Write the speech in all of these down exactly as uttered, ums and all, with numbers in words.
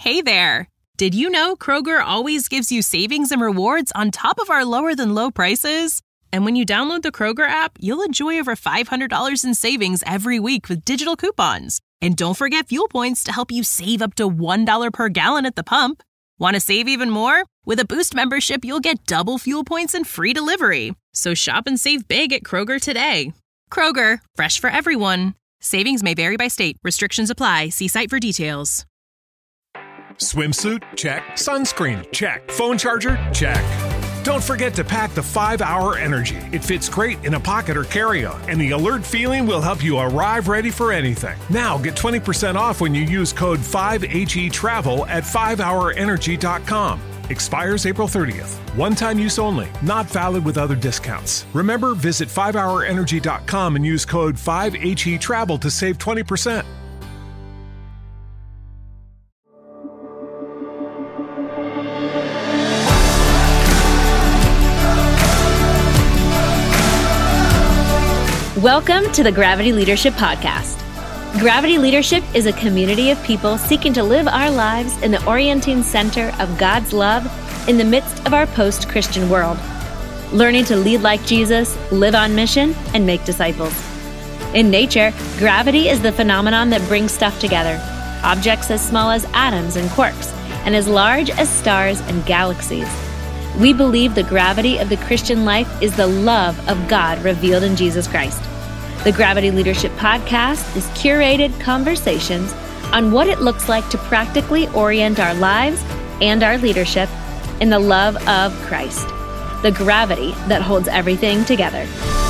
Hey there! Did you know Kroger always gives you savings and rewards on top of our lower-than-low prices? And when you download the Kroger app, you'll enjoy over five hundred dollars in savings every week with digital coupons. And don't forget fuel points to help you save up to one dollar per gallon at the pump. Want to save even more? With a Boost membership, you'll get double fuel points and free delivery. So shop and save big at Kroger today. Kroger, fresh for everyone. Savings may vary by state. Restrictions apply. See site for details. Swimsuit? Check. Sunscreen? Check. Phone charger? Check. Don't forget to pack the five hour Energy. It fits great in a pocket or carry-on, and the alert feeling will help you arrive ready for anything. Now get twenty percent off when you use code five H E travel at five hour energy dot com. Expires April thirtieth. One-time use only. Not valid with other discounts. Remember, visit five hour energy dot com and use code five H E travel to save twenty percent. Welcome to the Gravity Leadership Podcast. Gravity Leadership is a community of people seeking to live our lives in the orienting center of God's love in the midst of our post-Christian world, learning to lead like Jesus, live on mission, and make disciples. In nature, gravity is the phenomenon that brings stuff together, objects as small as atoms and quarks, and as large as stars and galaxies. We believe the gravity of the Christian life is the love of God revealed in Jesus Christ. The Gravity Leadership Podcast is curated conversations on what it looks like to practically orient our lives and our leadership in the love of Christ, the gravity that holds everything together.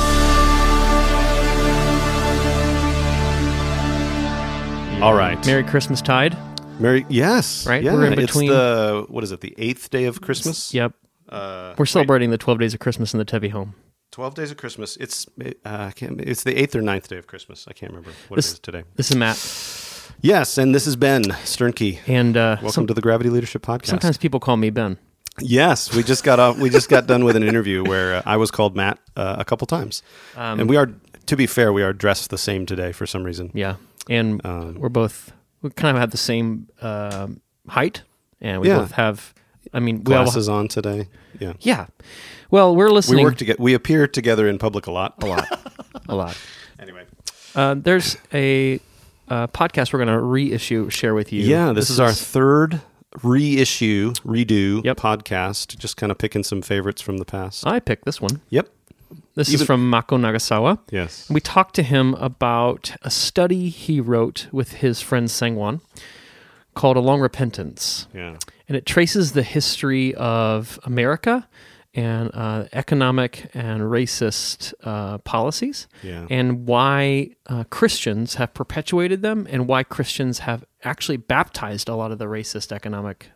All right. Merry Christmas tide. Merry, yes. Right? Yeah, We're in between. It's the, what is it, the eighth day of Christmas? Yep. Uh, We're celebrating wait. the twelve days of Christmas in the Tevi home. twelve days of Christmas. It's uh, I can't, it's the eighth or ninth day of Christmas. I can't remember what this, it is today. This is Matt. Yes, and this is Ben Sternke. And uh, welcome some, to the Gravity Leadership Podcast. Sometimes people call me Ben. Yes, we just got off, we just got done with an interview where uh, I was called Matt uh, a couple times, um, and we are, to be fair, we are dressed the same today for some reason. Yeah, and um, we're both we kind of have the same uh, height, and we yeah. both have. I mean, glasses we all, on today. Yeah, yeah. Well, we're listening. We work together. We appear together in public a lot, a lot, a lot. Anyway, uh, there's a uh, podcast we're going to reissue, share with you. Yeah, this, this is, is our third reissue, redo yep. podcast. Just kind of picking some favorites from the past. I picked this one. Yep. This Even, is from Mako Nagasawa. Yes. We talked to him about a study he wrote with his friend Sangwon called A Long Repentance. Yeah. And it traces the history of America and uh, economic and racist uh, policies, yeah. and why uh, Christians have perpetuated them, and why Christians have actually baptized a lot of the racist economic,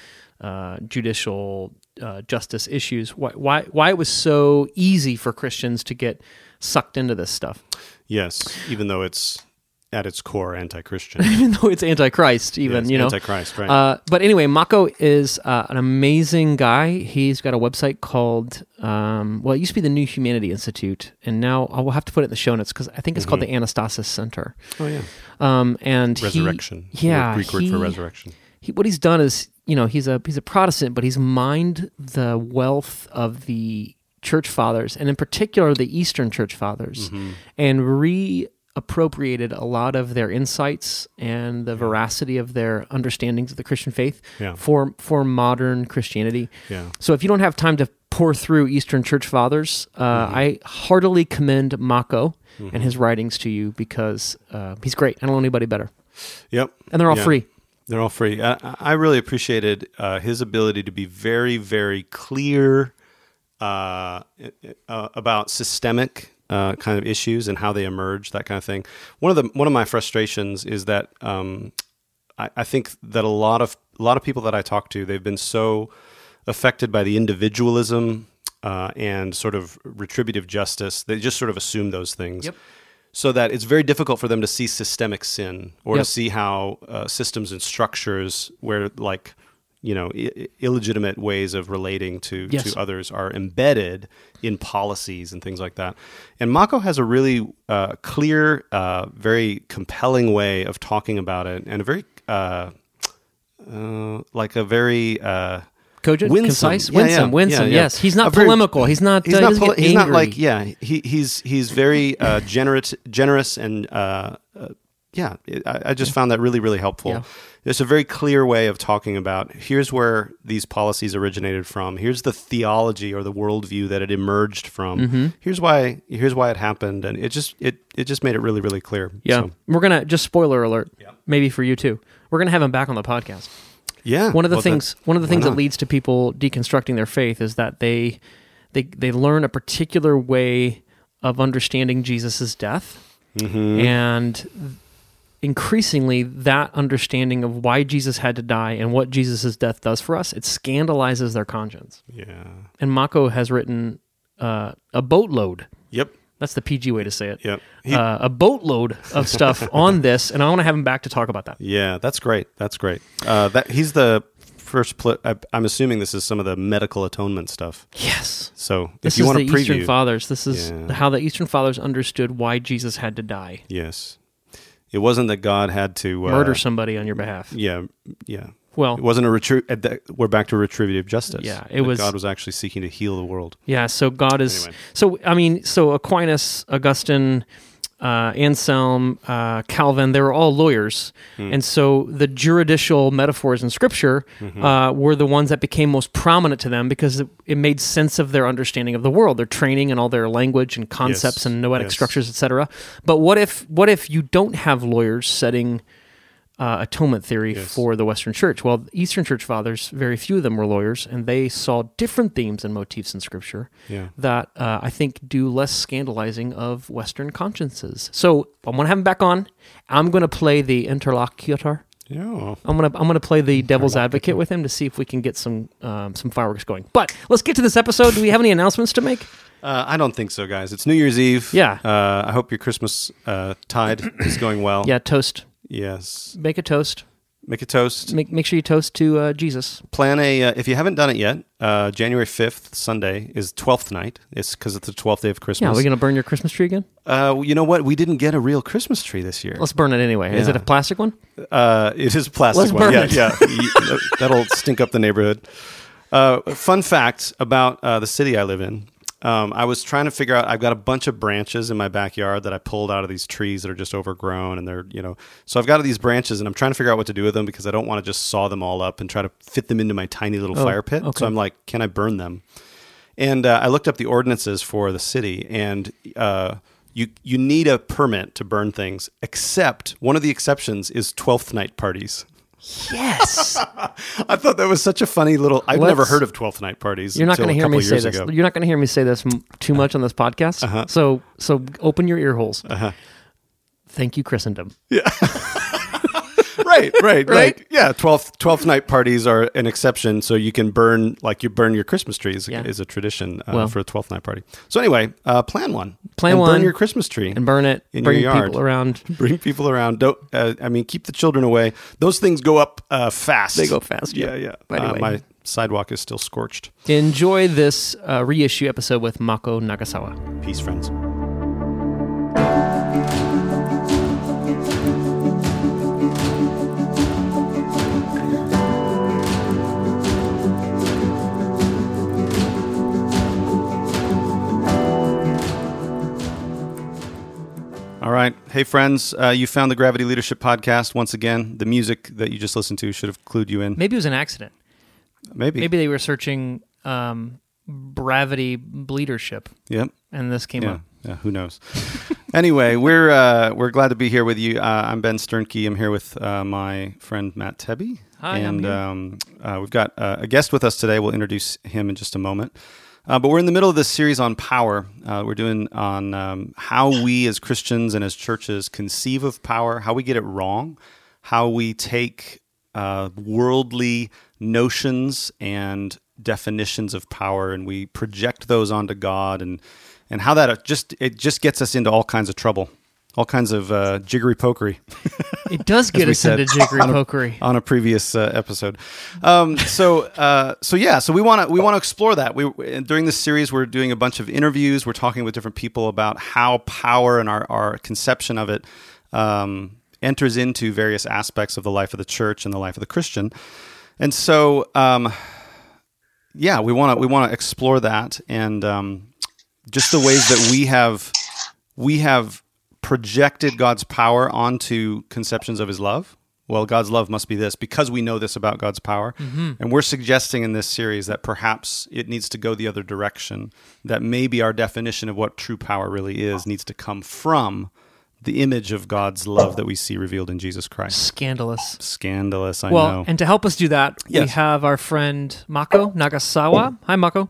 uh, judicial, uh, justice issues. Why, why, why it was so easy for Christians to get sucked into this stuff. Yes, even though it's at its core anti-Christian. Even though it's anti-Christ, even, yes, you know. Anti-Christ, right. Uh, but anyway, Mako is uh, an amazing guy. He's got a website called, um, well, it used to be the New Humanity Institute, and now I will have to put it in the show notes because I think it's mm-hmm. called the Anastasis Center. Oh, yeah. Um, and Resurrection. He, yeah. Greek word he, for resurrection. He, what he's done is, you know, he's a he's a Protestant, but he's mined the wealth of the church fathers, and in particular the Eastern church fathers, mm-hmm. and re- appropriated a lot of their insights and the veracity of their understandings of the Christian faith yeah. for for modern Christianity. Yeah. So if you don't have time to pour through Eastern Church Fathers, uh, mm-hmm. I heartily commend Mako mm-hmm. and his writings to you because uh, he's great. I don't know anybody better. Yep. And they're all yeah. free. They're all free. I, I really appreciated uh, his ability to be very, very clear uh, uh, about systemic Uh, kind of issues and how they emerge, that kind of thing. One of the one of my frustrations is that um, I, I think that a lot of a lot of people that I talk to, they've been so affected by the individualism uh, and sort of retributive justice. They just sort of assume those things, yep. so that it's very difficult for them to see systemic sin or yep. to see how uh, systems and structures where like. you know, I- illegitimate ways of relating to, yes. to others are embedded in policies and things like that. And Mako has a really uh, clear, uh, very compelling way of talking about it, and a very uh, uh, like a very uh, cogent, winsome. concise, Yeah, winsome, yeah, winsome. yeah, yeah. Yes, he's not A very- polemical. He's not. He's uh, he not. doesn't poli- get he's not angry. like yeah. He he's he's very uh, generous, generous, and uh, uh, yeah. It, I, I just found that really really helpful. Yeah. There's a very clear way of talking about here's where these policies originated from. Here's the theology or the worldview that it emerged from. Mm-hmm. Here's why. Here's why it happened, and it just it it just made it really really clear. Yeah, So, we're gonna just spoiler alert. Maybe for you too. We're gonna have him back on the podcast. yeah. One of the well, things that- one of the why things that not? leads to people deconstructing their faith is that they they they learn a particular way of understanding Jesus' death, Mm-hmm. and increasingly that understanding of why Jesus had to die and what Jesus' death does for us, it scandalizes their conscience. Yeah. And Mako has written uh, a boatload. Yep. That's the P G way to say it. Yep. He- uh, a boatload of stuff on this, and I want to have him back to talk about that. Yeah, that's great. That's great. Uh, that he's the first. Pl- I, I'm assuming this is some of the medical atonement stuff. Yes. So if This you is want the to preview, Eastern Fathers. This is Yeah. how the Eastern Fathers understood why Jesus had to die. yes, it wasn't that God had to uh, Murder somebody on your behalf. Yeah, yeah. Well, It wasn't a retri- uh, that- We're back to retributive justice. Yeah, it That was- God was actually seeking to heal the world. yeah, so God is... Anyway. So, I mean, so Aquinas, Augustine, uh, Anselm, uh, Calvin, they were all lawyers. Hmm. And so the juridical metaphors in Scripture Mm-hmm. uh, were the ones that became most prominent to them because it, it made sense of their understanding of the world, their training and all their language and concepts Yes, and noetic yes. structures, et cetera. But what if what if you don't have lawyers setting uh, atonement theory Yes. for the Western Church? Well, the Eastern Church Fathers, very few of them were lawyers, and they saw different themes and motifs in Scripture Yeah. that uh, I think do less scandalizing of Western consciences. So I'm going to have him back on. I'm going to play the interlocutor. Yeah. I'm gonna I'm gonna play the devil's advocate with him to see if we can get some um, some fireworks going. But let's get to this episode. Do we have any announcements to make? Uh, I don't think so, guys. It's New Year's Eve. Yeah. Uh, I hope your Christmas uh, tide is going well. Yeah, toast. Yes. Make a toast. Make a toast. Make make sure you toast to uh, Jesus. Plan a, uh, if you haven't done it yet, uh, January fifth, Sunday, is twelfth night. It's because it's the twelfth day of Christmas. Yeah, are we gonna burn your Christmas tree again? uh, you know what? We didn't get a real Christmas tree this year. Let's burn it anyway. Is Yeah. it a plastic one? Uh, it is a plastic Let's one. burn yeah, it. yeah. Y- That'll stink up the neighborhood. Uh, fun fact about uh, the city I live in. Um, I was trying to figure out, I've got a bunch of branches in my backyard that I pulled out of these trees that are just overgrown and they're, you know, so I've got these branches and I'm trying to figure out what to do with them because I don't want to just saw them all up and try to fit them into my tiny little Oh, fire pit. okay. So I'm like, can I burn them? And uh, I looked up the ordinances for the city and uh, you, you need a permit to burn things, except one of the exceptions is twelfth night parties. Yes. I thought that was such a funny little. I've Let's- never heard of twelfth night parties. You're not going to hear me say this. Ago. You're not going to hear me say this m- too much on this podcast. Uh-huh. So so open your ear holes. Uh-huh. Thank you, Christendom. right, right, Right? right. Yeah, twelfth twelfth night parties are an exception, so you can burn like you burn your Christmas trees Yeah. is a tradition uh, Well. for a twelfth night party. So anyway, uh, plan one. Plan and one Burn your Christmas tree And burn it. in bring your yard. people around. Bring people around. Don't. Uh, I mean, keep the children away. Those things go up uh, fast. They go fast, Yeah, yeah. yeah. But Uh, anyway. my sidewalk is still scorched. Enjoy this uh, reissue episode with Mako Nagasawa. Peace, friends. All right. Hey, friends, uh, you found the Gravity Leadership Podcast once again. The music that you just listened to should have clued you in. Maybe it was an accident. Maybe. Maybe they were searching um, Bravity Leadership, Yep. and this came Yeah. up. Yeah. Who knows? Anyway, we're uh, we're glad to be here with you. Uh, I'm Ben Sternke. I'm here with uh, my friend Matt Tebby. Hi, I'm And here. um, uh, we've got uh, a guest with us today. We'll introduce him in just a moment. Uh, but we're in the middle of this series on power. Uh, we're doing on um, how we as Christians and as churches conceive of power, how we get it wrong, how we take uh, worldly notions and definitions of power and we project those onto God, and and how that just it just gets us into all kinds of trouble, all kinds of uh, jiggery pokery. It does get we us said. into jiggery pokery. on a previous uh, episode. Um, so, uh, so yeah, so we want to we want to explore that. We during this series, we're doing a bunch of interviews. We're talking with different people about how power and our our conception of it, um, enters into various aspects of the life of the church and the life of the Christian. And so, um, yeah, we want to we want to explore that and um, just the ways that we have we have projected God's power onto conceptions of His love. Well, God's love must be this because we know this about God's power. Mm-hmm. And we're suggesting in this series that perhaps it needs to go the other direction, that maybe our definition of what true power really is needs to come from the image of God's love that we see revealed in Jesus Christ. Scandalous. Scandalous, I well, know. And to help us do that, yes. we have our friend Mako Nagasawa. Hi, Mako.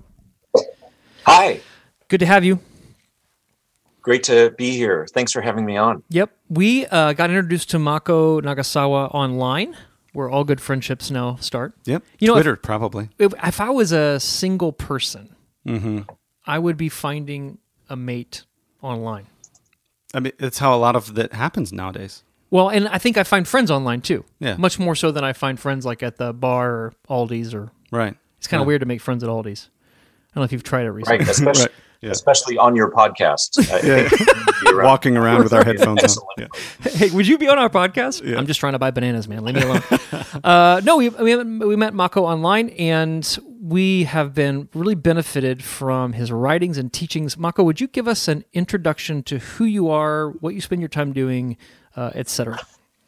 Hi. Good to have you. Great to be here. Thanks for having me on. Yep. We uh, got introduced to Mako Nagasawa online, where all good friendships now start. Yep. You know, Twitter, if, probably. If, if I was a single person, mm-hmm. I would be finding a mate online. I mean, it's how a lot of that happens nowadays. Well, and I think I find friends online too. Yeah. Much more so than I find friends like at the bar or Aldi's or... Right. It's kind of yeah. weird to make friends at Aldi's. I don't know if you've tried it recently. Right, especially... right. Yeah. Especially on your podcast. Yeah. Around. Walking around with our headphones on. Yeah. Hey, would you be on our podcast? Yeah. I'm just trying to buy bananas, man. Leave me alone. uh, no, we we, we met Mako online, and we have been really benefited from his writings and teachings. Mako, would you give us an introduction to who you are, what you spend your time doing, uh, et cetera?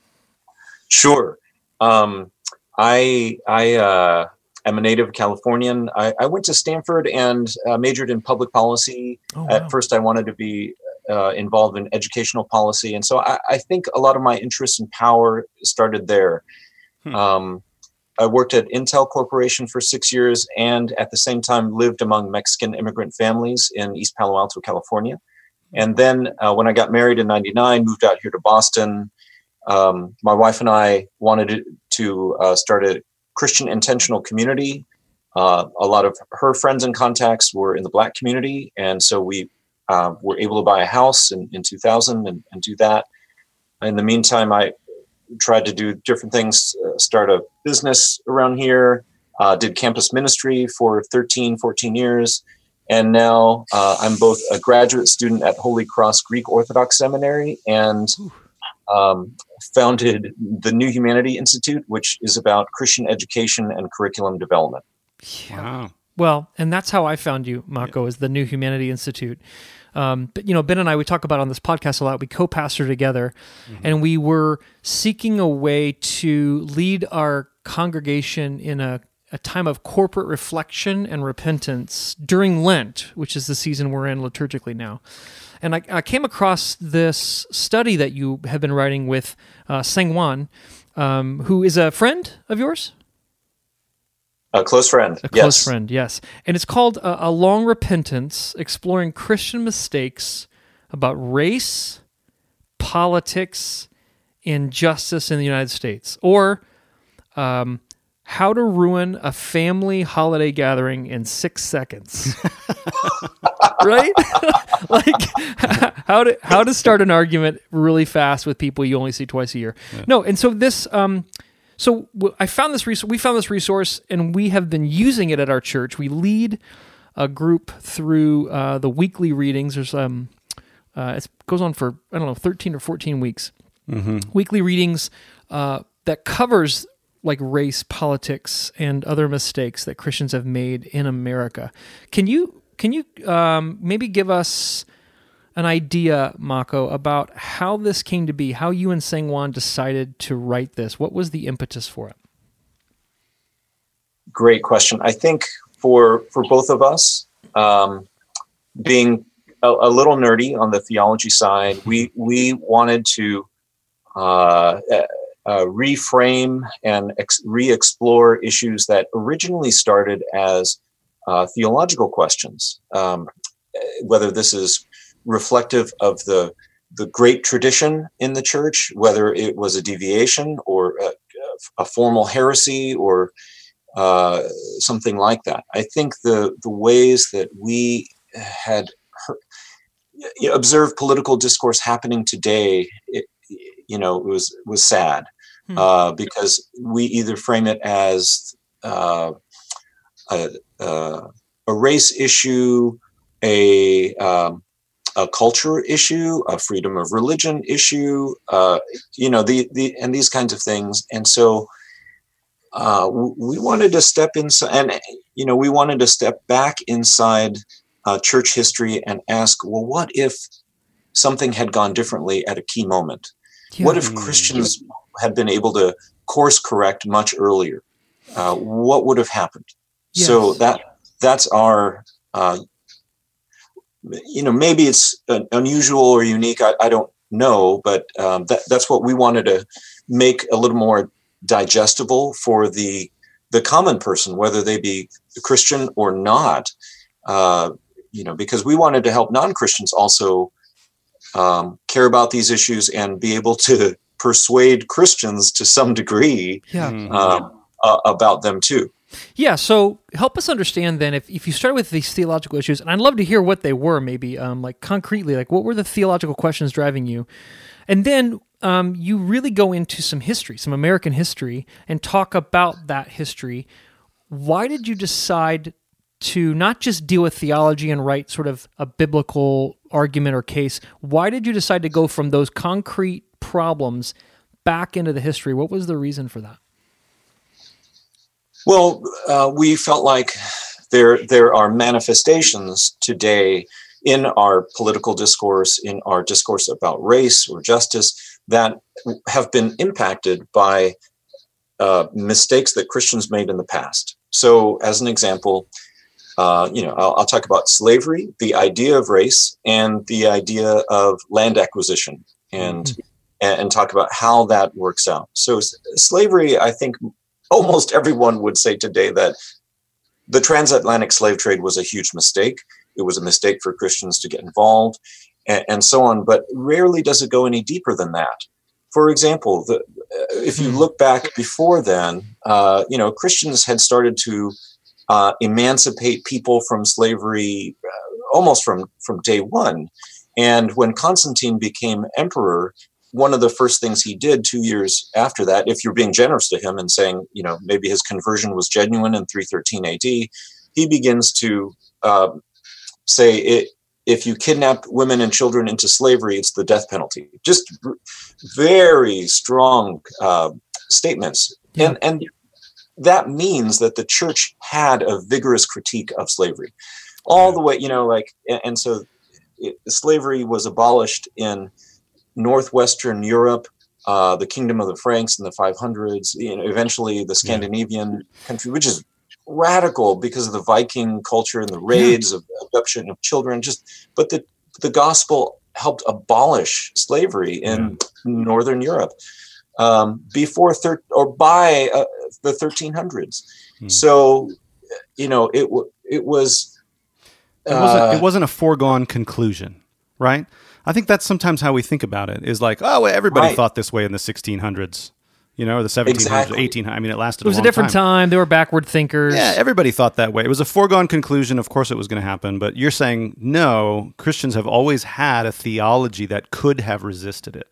Sure. Um, I... I uh... I'm a native Californian. I, I went to Stanford and uh, majored in public policy. Oh, wow. At first, I wanted to be uh, involved in educational policy. And so I, I think a lot of my interest in power started there. Hmm. Um, I worked at Intel Corporation for six years and at the same time lived among Mexican immigrant families in East Palo Alto, California. And then uh, when I got married in ninety-nine, moved out here to Boston. Um, my wife and I wanted to uh, start a Christian intentional community. Uh, a lot of her friends and contacts were in the Black community. And so we uh, were able to buy a house in, in two thousand and, and do that. In the meantime, I tried to do different things, uh, start a business around here, uh, did campus ministry for thirteen, fourteen years. And now uh, I'm both a graduate student at Holy Cross Greek Orthodox Seminary and Um, founded the New Humanity Institute, which is about Christian education and curriculum development. Wow. Well, and that's how I found you, Mako, is the New Humanity Institute. Um, but, you know, Ben and I, we talk about on this podcast a lot. We co-pastor together, mm-hmm. and we were seeking a way to lead our congregation in a, a time of corporate reflection and repentance during Lent, which is the season we're in liturgically now. And I, I came across this study that you have been writing with uh, Seng-Wan, um, who is a friend of yours? A close friend, A yes. close friend, yes. And it's called uh, A Long Repentance, Exploring Christian Mistakes About Race, Politics, and Justice in the United States. Or um, How to Ruin a Family Holiday Gathering in Six Seconds. Right? Like how to how to start an argument really fast with people you only see twice a year. Yeah. No, and so this um so I found this res- we found this resource and we have been using it at our church. We lead a group through uh, the weekly readings. There's um uh, it goes on for I don't know thirteen or fourteen weeks. Mm-hmm. Weekly readings uh, that covers like race, politics, and other mistakes that Christians have made in America. Can you Can you um, maybe give us an idea, Mako, about how this came to be, how you and Seng-Wan decided to write this? What was the impetus for it? Great question. I think for for both of us, um, being a, a little nerdy on the theology side, we, we wanted to uh, uh, reframe and ex- re-explore issues that originally started as Uh, theological questions, um, whether this is reflective of the the great tradition in the church, whether it was a deviation or a, a formal heresy or uh, something like that. I think the the ways that we had heard, you know, observed political discourse happening today, it, you know, it was was sad hmm. uh, because we either frame it as uh, a, uh, a race issue, a um, a culture issue, a freedom of religion issue, uh, you know, the, the, and these kinds of things. And so uh, we wanted to step inside, and, you know, we wanted to step back inside uh, church history and ask, well, what if something had gone differently at a key moment? Yeah. What if Christians had been able to course correct much earlier? Uh, what would have happened? Yes. So that that's our, uh, you know, maybe it's unusual or unique. I, I don't know, but um, that, that's what we wanted to make a little more digestible for the the common person, whether they be Christian or not. Uh, you know, because we wanted to help non-Christians also um, care about these issues and be able to persuade Christians to some degree yeah. um, uh, about them too. Yeah, so help us understand then, if, if you start with these theological issues, and I'd love to hear what they were, maybe, um, like concretely, like what were the theological questions driving you? And then um, you really go into some history, some American history, and talk about that history. Why did you decide to not just deal with theology and write sort of a biblical argument or case? Why did you decide to go from those concrete problems back into the history? What was the reason for that? Well, uh, we felt like there there are manifestations today in our political discourse, in our discourse about race or justice, that have been impacted by uh, mistakes that Christians made in the past. So, as an example, uh, you know, I'll, I'll talk about slavery, the idea of race, and the idea of land acquisition, and mm-hmm. and, and talk about how that works out. So, s- slavery, I think. Almost everyone would say today that the transatlantic slave trade was a huge mistake. It was a mistake for Christians to get involved, and, and so on. But rarely does it go any deeper than that. For example, the, if you look back before then, uh, you know, Christians had started to uh, emancipate people from slavery uh, almost from, from day one. And when Constantine became emperor, one of the first things he did two years after that, if you're being generous to him and saying, you know, maybe his conversion was genuine in three thirteen A D, he begins to uh, say, it, if you kidnap women and children into slavery, it's the death penalty. Just r- very strong uh, statements. Yeah. And, and that means that the church had a vigorous critique of slavery all the way, you know, like, and, and so it, slavery was abolished in Northwestern Europe, uh, the Kingdom of the Franks in the five hundreds, you know, eventually the Scandinavian yeah. country, which is radical because of the Viking culture and the raids yeah. of abduction of children. Just, but the the gospel helped abolish slavery in yeah. Northern Europe um, before thir- or by uh, the thirteen hundreds. Hmm. So, you know, it w- it was. Uh, it wasn't. It wasn't a foregone conclusion, right? I think that's sometimes how we think about it, is like, oh, everybody right. thought this way in the sixteen hundreds, you know, or the seventeen hundreds, exactly. eighteen hundreds. I mean, it lasted a long time. It was a, a different time. time. They were backward thinkers. Yeah, everybody thought that way. It was a foregone conclusion. Of course it was going to happen. But you're saying, no, Christians have always had a theology that could have resisted it.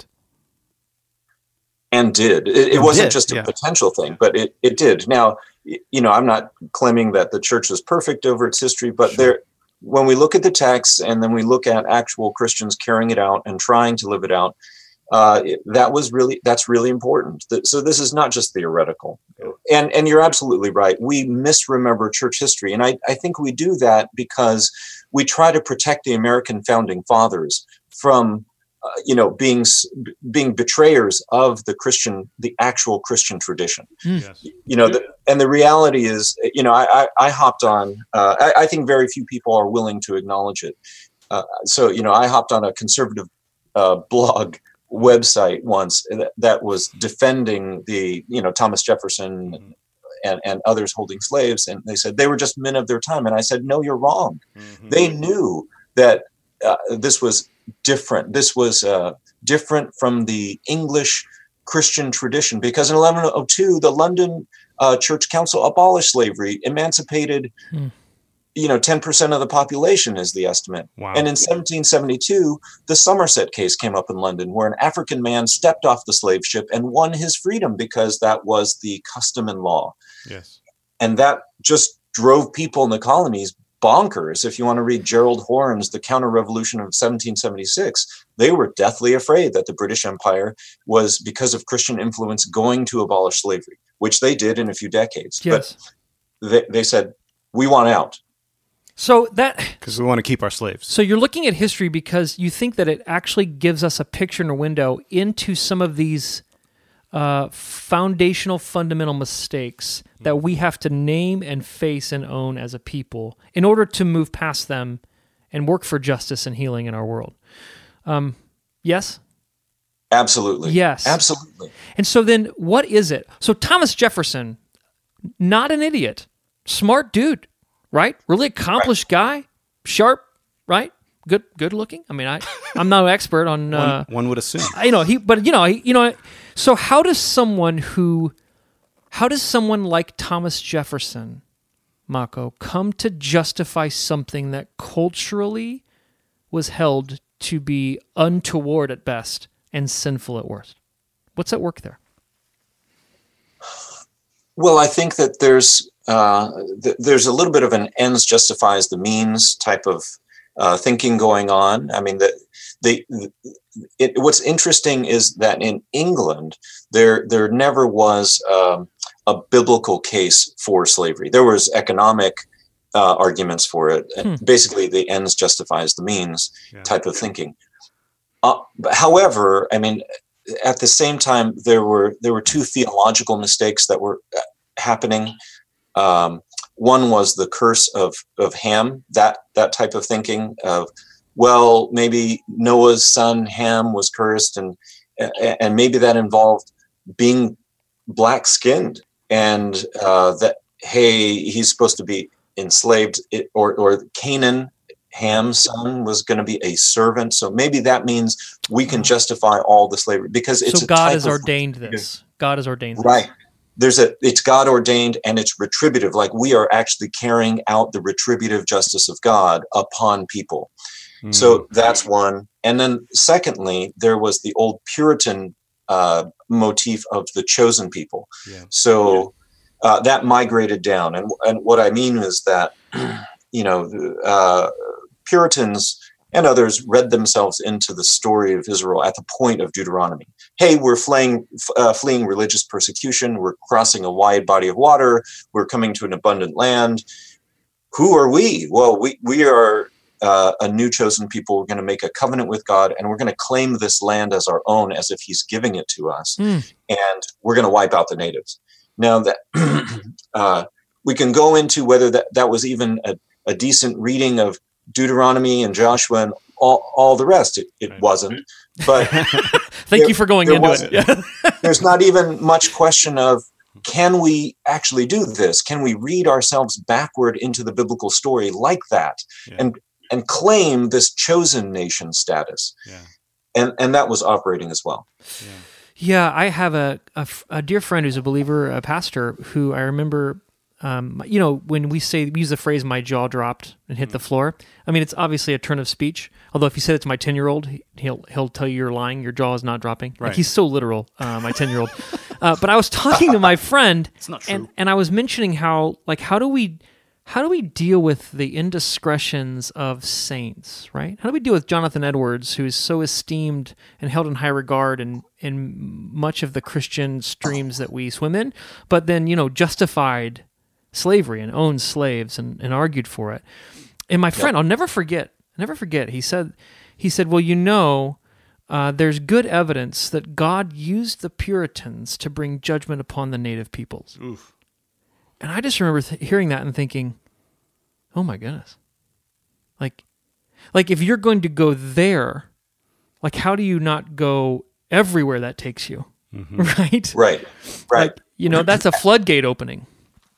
And did. It, it wasn't did, just a yeah. potential thing, but it, it did. Now, you know, I'm not claiming that the church was perfect over its history, but sure. there... when we look at the text and then we look at actual Christians carrying it out and trying to live it out, uh, that was really, that's really important. So this is not just theoretical. And and you're absolutely right. We misremember church history. And I, I think we do that because we try to protect the American founding fathers from, uh, you know, being being betrayers of the Christian, the actual Christian tradition. Yes. You know, the, and the reality is, you know, I, I, I hopped on, uh, I, I think very few people are willing to acknowledge it. Uh, so, you know, I hopped on a conservative uh, blog website once that, that was defending the, you know, Thomas Jefferson mm-hmm. and, and others holding slaves. And they said they were just men of their time. And I said, no, you're wrong. Mm-hmm. They knew that uh, this was different. This was uh, different from the English Christian tradition, because in eleven oh two, the London uh, Church Council abolished slavery, emancipated, hmm. you know, ten percent of the population is the estimate. Wow. And in seventeen seventy-two, the Somerset case came up in London, where an African man stepped off the slave ship and won his freedom because that was the custom and law. Yes. And that just drove people in the colonies bonkers. If you want to read Gerald Horne's The Counter-Revolution of seventeen seventy-six, they were deathly afraid that the British Empire was, because of Christian influence, going to abolish slavery, which they did in a few decades. Yes. But they, they said, we want out. So that... Because we want to keep our slaves. So you're looking at history because you think that it actually gives us a picture and a window into some of these uh, foundational, fundamental mistakes that we have to name and face and own as a people in order to move past them and work for justice and healing in our world. Um, yes? Absolutely. Yes. Absolutely. And so then what is it? So Thomas Jefferson, not an idiot, smart dude, right? Really accomplished right. guy, sharp, right? Good, good looking. I mean, I, I'm not an expert on. Uh, one, one would assume. You know, he, but you know, he, you know. So how does someone who, how does someone like Thomas Jefferson, Mako, come to justify something that culturally was held to be untoward at best and sinful at worst? What's at work there? Well, I think that there's uh, th- there's a little bit of an ends justifies the means type of uh, thinking going on. I mean, the, the it, what's interesting is that in England, there there never was um, a biblical case for slavery. There was economic uh, arguments for it. Hmm. Basically, the ends justifies the means yeah. type of thinking. Uh, however, I mean, at the same time, there were there were two theological mistakes that were happening. Um, one was the curse of of Ham, that that type of thinking of, well, maybe Noah's son Ham was cursed, and and maybe that involved being black skinned, and uh, that hey, he's supposed to be enslaved, it, or or Canaan, Ham's son, was going to be a servant. So maybe that means we can justify all the slavery because it's so a God type has of, ordained this. God has ordained this. Right. There's a, it's God ordained and it's retributive. Like we are actually carrying out the retributive justice of God upon people. Mm. So that's one. And then secondly, there was the old Puritan uh, motif of the chosen people. Yeah. So uh, that migrated down. And, and what I mean is that, you know, uh, Puritans and others read themselves into the story of Israel at the point of Deuteronomy. Hey, we're fleeing, uh, fleeing religious persecution. We're crossing a wide body of water. We're coming to an abundant land. Who are we? Well, we, we are uh, a new chosen people. We're going to make a covenant with God, and we're going to claim this land as our own, as if he's giving it to us. Mm. And we're going to wipe out the natives. Now, that uh, we can go into whether that, that was even a, a decent reading of Deuteronomy and Joshua and all, all the rest. It, it wasn't. But thank there, you for going into it. Yeah. There's not even much question of, can we actually do this? Can we read ourselves backward into the biblical story like that yeah. and and claim this chosen nation status? Yeah. And and that was operating as well. Yeah, yeah I have a, a, a dear friend who's a believer, a pastor, who I remember, um, you know, when we say, we use the phrase, my jaw dropped and hit mm-hmm. the floor. I mean, it's obviously a turn of speech. Although if you said it to my ten-year-old, he'll he'll tell you you're lying. Your jaw is not dropping. Right. Like he's so literal, uh, my ten-year-old. uh, but I was talking to my friend, it's not true. and and I was mentioning how, like, how do we how do we deal with the indiscretions of saints, right? How do we deal with Jonathan Edwards, who is so esteemed and held in high regard in in much of the Christian streams that we swim in, but then, you know, justified slavery and owned slaves and, and argued for it. And my friend, yep. I'll never forget. Never forget, he said, he said, well, you know, uh, there's good evidence that God used the Puritans to bring judgment upon the native peoples. Oof. And I just remember th- hearing that and thinking, oh my goodness. Like, like if you're going to go there, like how do you not go everywhere that takes you, mm-hmm. right? Right, right. Like, you know, that's a floodgate opening.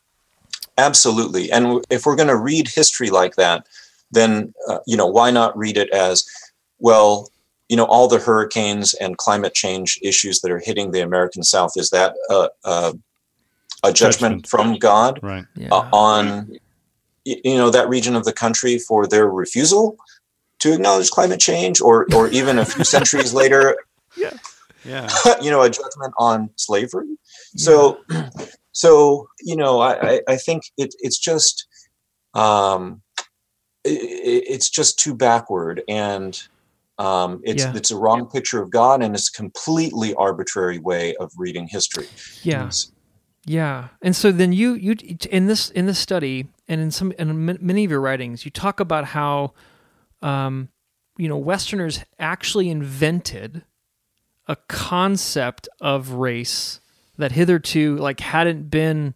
Absolutely. And if we're going to read history like that, then, uh, you know, why not read it as, well, you know, all the hurricanes and climate change issues that are hitting the American South, is that uh, uh, a judgment, judgment from God right. yeah. uh, on, you know, that region of the country for their refusal to acknowledge climate change, or or even a few centuries later, yeah. Yeah. you know, a judgment on slavery? Yeah. So, so you know, I, I think it, it's just... Um, it, it's just too backward, and um, it's yeah. it's a wrong picture of God, and it's a completely arbitrary way of reading history. Yeah. It's, Yeah, and so then you you in this in this study and in some in many of your writings, you talk about how, um, you know, Westerners actually invented a concept of race that hitherto like hadn't been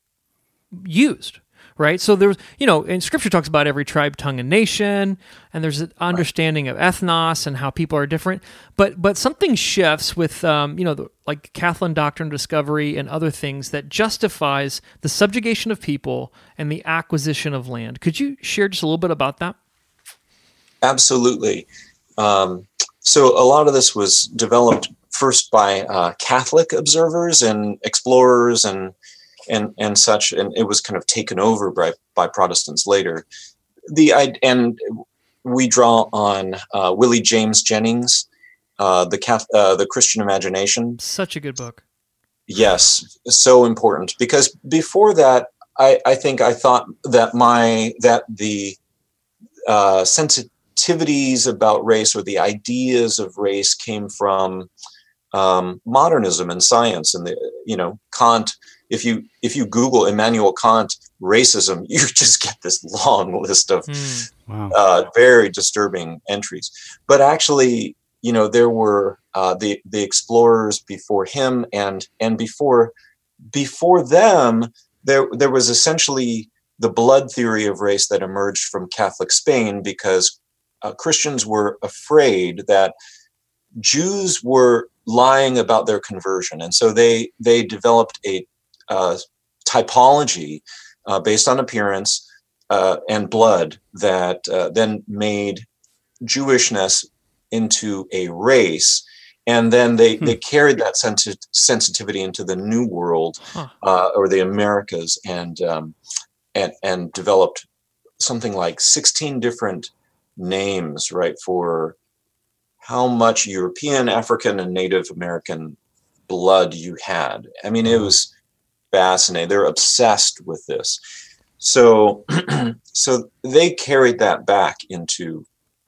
used, right? So there's, you know, and Scripture talks about every tribe, tongue, and nation, and there's an understanding of ethnos and how people are different. But but something shifts with, um, you know, the, like Catholic doctrine discovery and other things that justifies the subjugation of people and the acquisition of land. Could you share just a little bit about that? Absolutely. Um, so a lot of this was developed first by uh, Catholic observers and explorers and and and such, and it was kind of taken over by by Protestants later. The and we draw on uh, Willie James Jennings, uh, the Cath- uh, the Christian Imagination. Such a good book. Yes, so important, because before that, I, I think I thought that my that the uh, sensitivities about race or the ideas of race came from um, modernism and science, and the you know Kant. If you if you Google Immanuel Kant racism, you just get this long list of mm. wow. uh, very disturbing entries. But actually, you know, there were uh, the the explorers before him, and and before before them, there there was essentially the blood theory of race that emerged from Catholic Spain, because uh, Christians were afraid that Jews were lying about their conversion, and so they they developed a Uh, typology uh, based on appearance uh, and blood that uh, then made Jewishness into a race, and then they, hmm. they carried that sensi- sensitivity into the New World huh. uh, or the Americas, and um, and and developed something like sixteen different names, right, for how much European, African, and Native American blood you had. I mean, it was fascinating. They're obsessed with this. So, so they carried that back into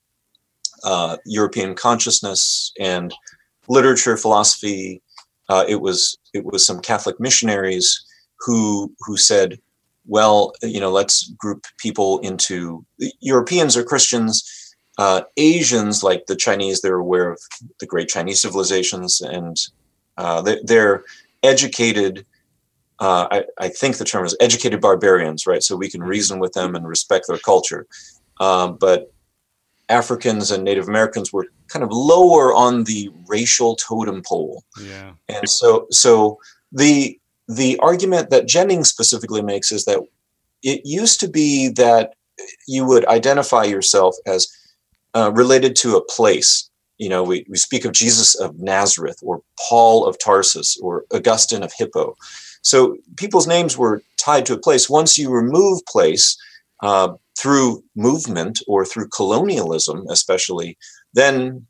uh, European consciousness and literature, philosophy. Uh, it was it was some Catholic missionaries who who said, well, you know, let's group people into Europeans are Christians, uh, Asians like the Chinese. They're aware of the great Chinese civilizations, and uh, they, they're educated. Uh, I, I think the term is educated barbarians, right? So we can reason with them and respect their culture. Um, but Africans and Native Americans were kind of lower on the racial totem pole. Yeah. And so, so the the argument that Jennings specifically makes is that it used to be that you would identify yourself as uh, related to a place. You know, we, we speak of Jesus of Nazareth, or Paul of Tarsus, or Augustine of Hippo. So people's names were tied to a place. Once you remove place uh, through movement or through colonialism, especially, then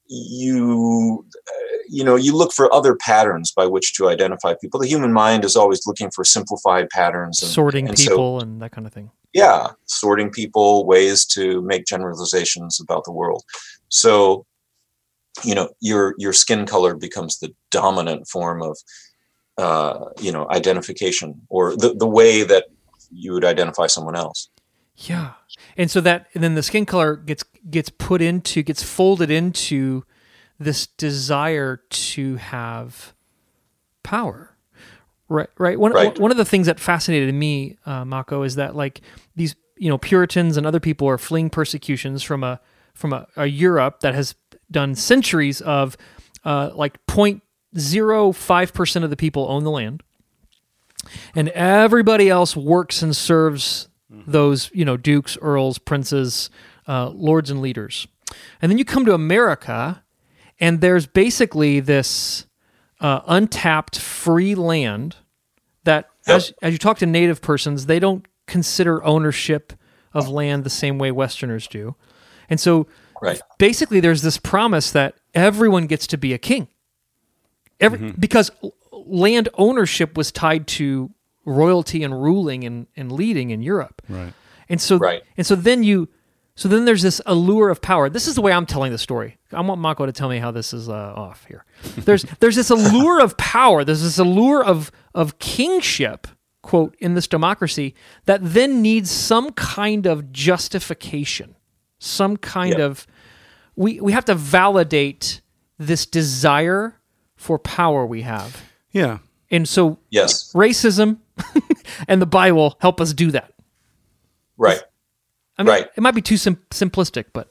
you, uh, you know, you look for other patterns by which to identify people. The human mind is always looking for simplified patterns. And, sorting and people so, and that kind of thing. Yeah, sorting people, ways to make generalizations about the world. So, you know, your your skin color becomes the dominant form of Uh, you know, identification, or the, the way that you would identify someone else. Yeah. And so that, and then the skin color gets, gets put into, gets folded into this desire to have power. Right. Right. One, right. one of the things that fascinated me, uh, Mako, is that like these, you know, Puritans and other people are fleeing persecutions from a, from a, a Europe that has done centuries of, uh, like point zero five percent of the people own the land, and everybody else works and serves mm-hmm. those, you know, dukes, earls, princes, uh, lords, and leaders. And then you come to America, and there's basically this uh, untapped free land that, yep. as as you talk to native persons, they don't consider ownership of land the same way Westerners do. And so right. basically there's this promise that everyone gets to be a king. Every, mm-hmm. Because land ownership was tied to royalty and ruling and, and leading in Europe, right? And so, right. and so then you So then there's this allure of power. This is the way I'm telling the story. I want Mako to tell me how this is uh, off here. There's there's this allure of power. There's this allure of of kingship, quote, in this democracy that then needs some kind of justification, some kind yeah. of we we have to validate this desire for power we have. Yeah. And so yes. racism and the Bible help us do that. Right. I mean, right. It might be too sim- simplistic, but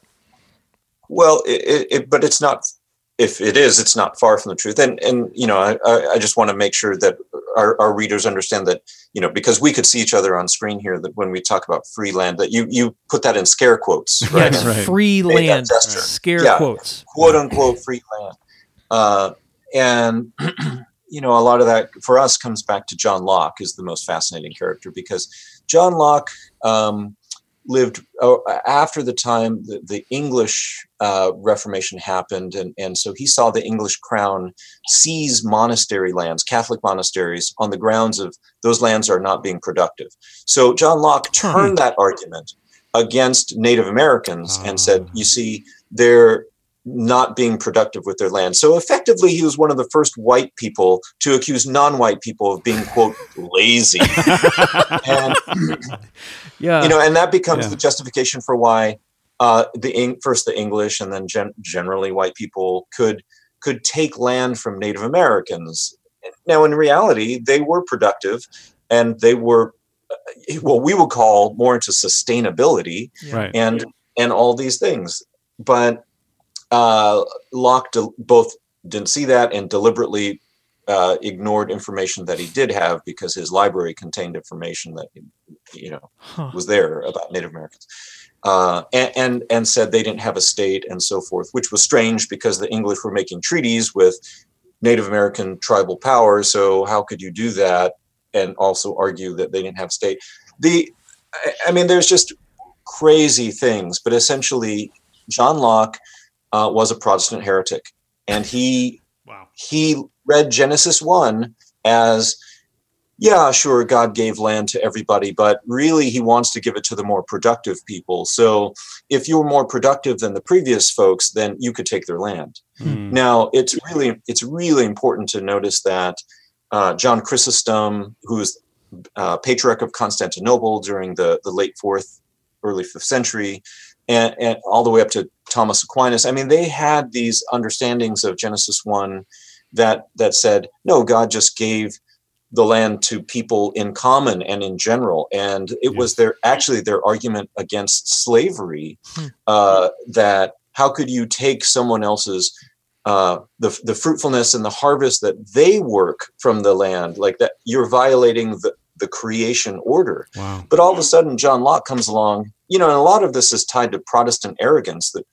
well, it, it, but it's not. If it is, it's not far from the truth. And and you know, I, I just want to make sure that our, our readers understand that, you know, because we could see each other on screen here, that when we talk about free land, that you you put that in scare quotes, right? Yes, right. Free land, scare yeah, quotes, quote unquote free land. Uh, and you know, a lot of that for us comes back to John Locke is the most fascinating character, because John Locke um, lived uh, after the time the, the English uh, Reformation happened. And, and so he saw the English crown seize monastery lands, Catholic monasteries, on the grounds of those lands are not being productive. So John Locke turned that argument against Native Americans and said, you see, they're not being productive with their land. So effectively, he was one of the first white people to accuse non-white people of being, quote, lazy. and, yeah. you know, and that becomes yeah. the justification for why uh, the first the English and then gen- generally white people could could take land from Native Americans. Now, in reality, they were productive and they were what we would call more into sustainability right. and and all these things. But Uh, Locke de- both didn't see that and deliberately uh, ignored information that he did have, because his library contained information that you know huh. was there about Native Americans, uh, and, and and said they didn't have a state and so forth, which was strange because the English were making treaties with Native American tribal powers. So how could you do that and also argue that they didn't have a state? The, I mean, there's just crazy things, but essentially, John Locke Uh, was a Protestant heretic, and he wow. he read Genesis one as, yeah, sure, God gave land to everybody, but really he wants to give it to the more productive people. So if you were more productive than the previous folks, then you could take their land. Mm. Now, it's really it's really important to notice that uh, John Chrysostom, who's uh, Patriarch of Constantinople during the, the late fourth, early fifth century, and, and all the way up to Thomas Aquinas. I mean, they had these understandings of Genesis one that that said, no, God just gave the land to people in common and in general. And it yes. was their actually their argument against slavery, hmm. uh, that how could you take someone else's uh, the the fruitfulness and the harvest that they work from the land, like that you're violating the, the creation order. Wow. But all of a sudden, John Locke comes along. You know, and a lot of this is tied to Protestant arrogance that,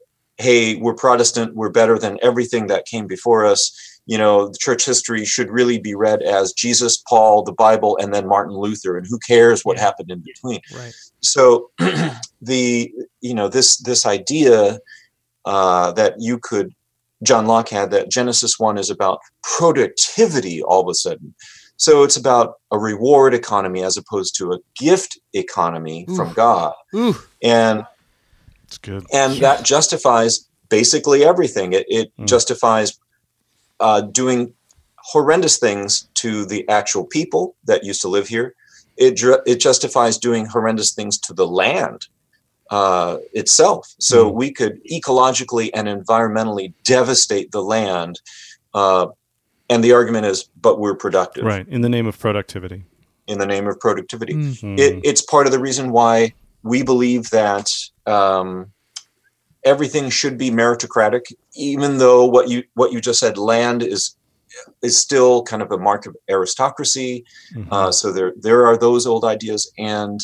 hey, we're Protestant, we're better than everything that came before us. You know, the church history should really be read as Jesus, Paul, the Bible, and then Martin Luther, and who cares what yeah. happened in between. Right. So the, you know, this this idea uh, that you could, John Locke had that Genesis one is about productivity all of a sudden. So it's about a reward economy as opposed to a gift economy Ooh. From God. Ooh. And it's good. And yeah. that justifies basically everything. It, it mm. justifies uh, doing horrendous things to the actual people that used to live here. It, it justifies doing horrendous things to the land uh, itself. So mm. we could ecologically and environmentally devastate the land. Uh, And the argument is, but we're productive. Right, in the name of productivity. In the name of productivity. Mm-hmm. It, it's part of the reason why we believe that um, everything should be meritocratic, even though what you what you just said, land is is still kind of a mark of aristocracy. Mm-hmm. Uh, so there there are those old ideas. And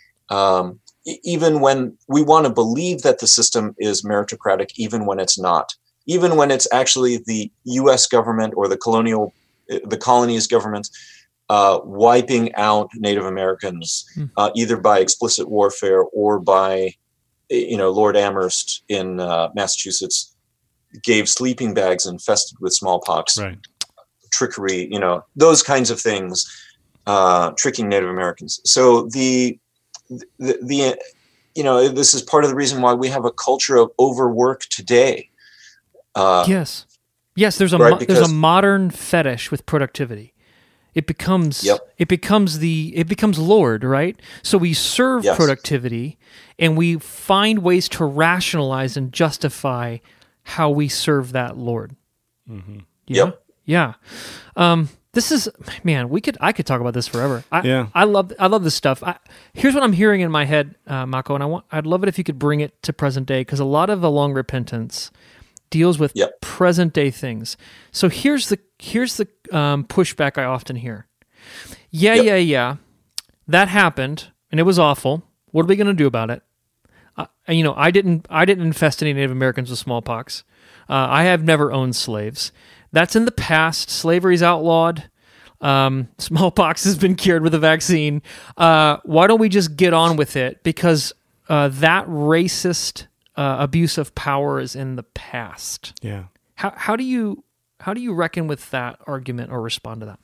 um, even when we want to believe that the system is meritocratic, even when it's not. Even when it's actually the U S government or the colonial, the colonies government uh, wiping out Native Americans, mm. uh, either by explicit warfare or by, you know, Lord Amherst in uh, Massachusetts gave sleeping bags infested with smallpox, right. trickery, you know, those kinds of things, uh, tricking Native Americans. So the the the you know, this is part of the reason why we have a culture of overwork today. Uh, yes. Yes. There's a, right, mo- because, there's a modern fetish with productivity. It becomes, yep. it becomes the, it becomes Lord, right? So we serve yes. productivity, and we find ways to rationalize and justify how we serve that Lord. Mm-hmm. Yeah. Yep. Yeah. Um, this is, man, we could, I could talk about this forever. I, yeah. I love, I love this stuff. I, here's what I'm hearing in my head, uh, Mako, and I want, I'd love it if you could bring it to present day, because a lot of the long repentance deals with yep. present day things. So here's the, here's the um, pushback I often hear. Yeah, yep. yeah, yeah. That happened, and it was awful. What are we going to do about it? Uh, and, you know, I didn't, I didn't infest any Native Americans with smallpox. Uh, I have never owned slaves. That's in the past. Slavery's outlawed. Um, smallpox has been cured with a vaccine. Uh, why don't we just get on with it? Because uh, that racist uh, abuse of power is in the past. Yeah. How how do you how do you reckon with that argument or respond to that?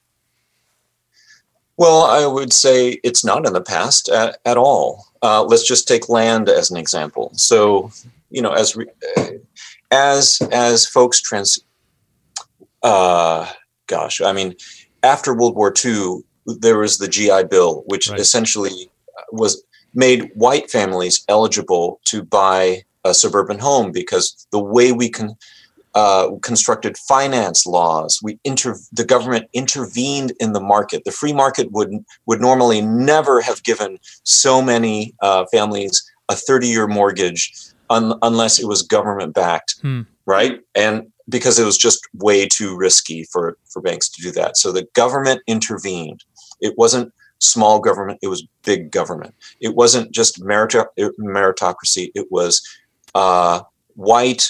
Well, I would say it's not in the past at, at all. Uh, let's just take land as an example. So, you know, as re, as as folks trans. Uh, gosh, I mean, after World War Two, there was the G I Bill, which right. essentially was made white families eligible to buy a suburban home, because the way we can uh, constructed finance laws, we inter- the government intervened in the market. The free market would would normally never have given so many uh, families a thirty-year mortgage un- unless it was government backed, hmm. right? And because it was just way too risky for, for banks to do that. So the government intervened. It wasn't small government, it was big government. It wasn't just merito- meritocracy, it was uh, white,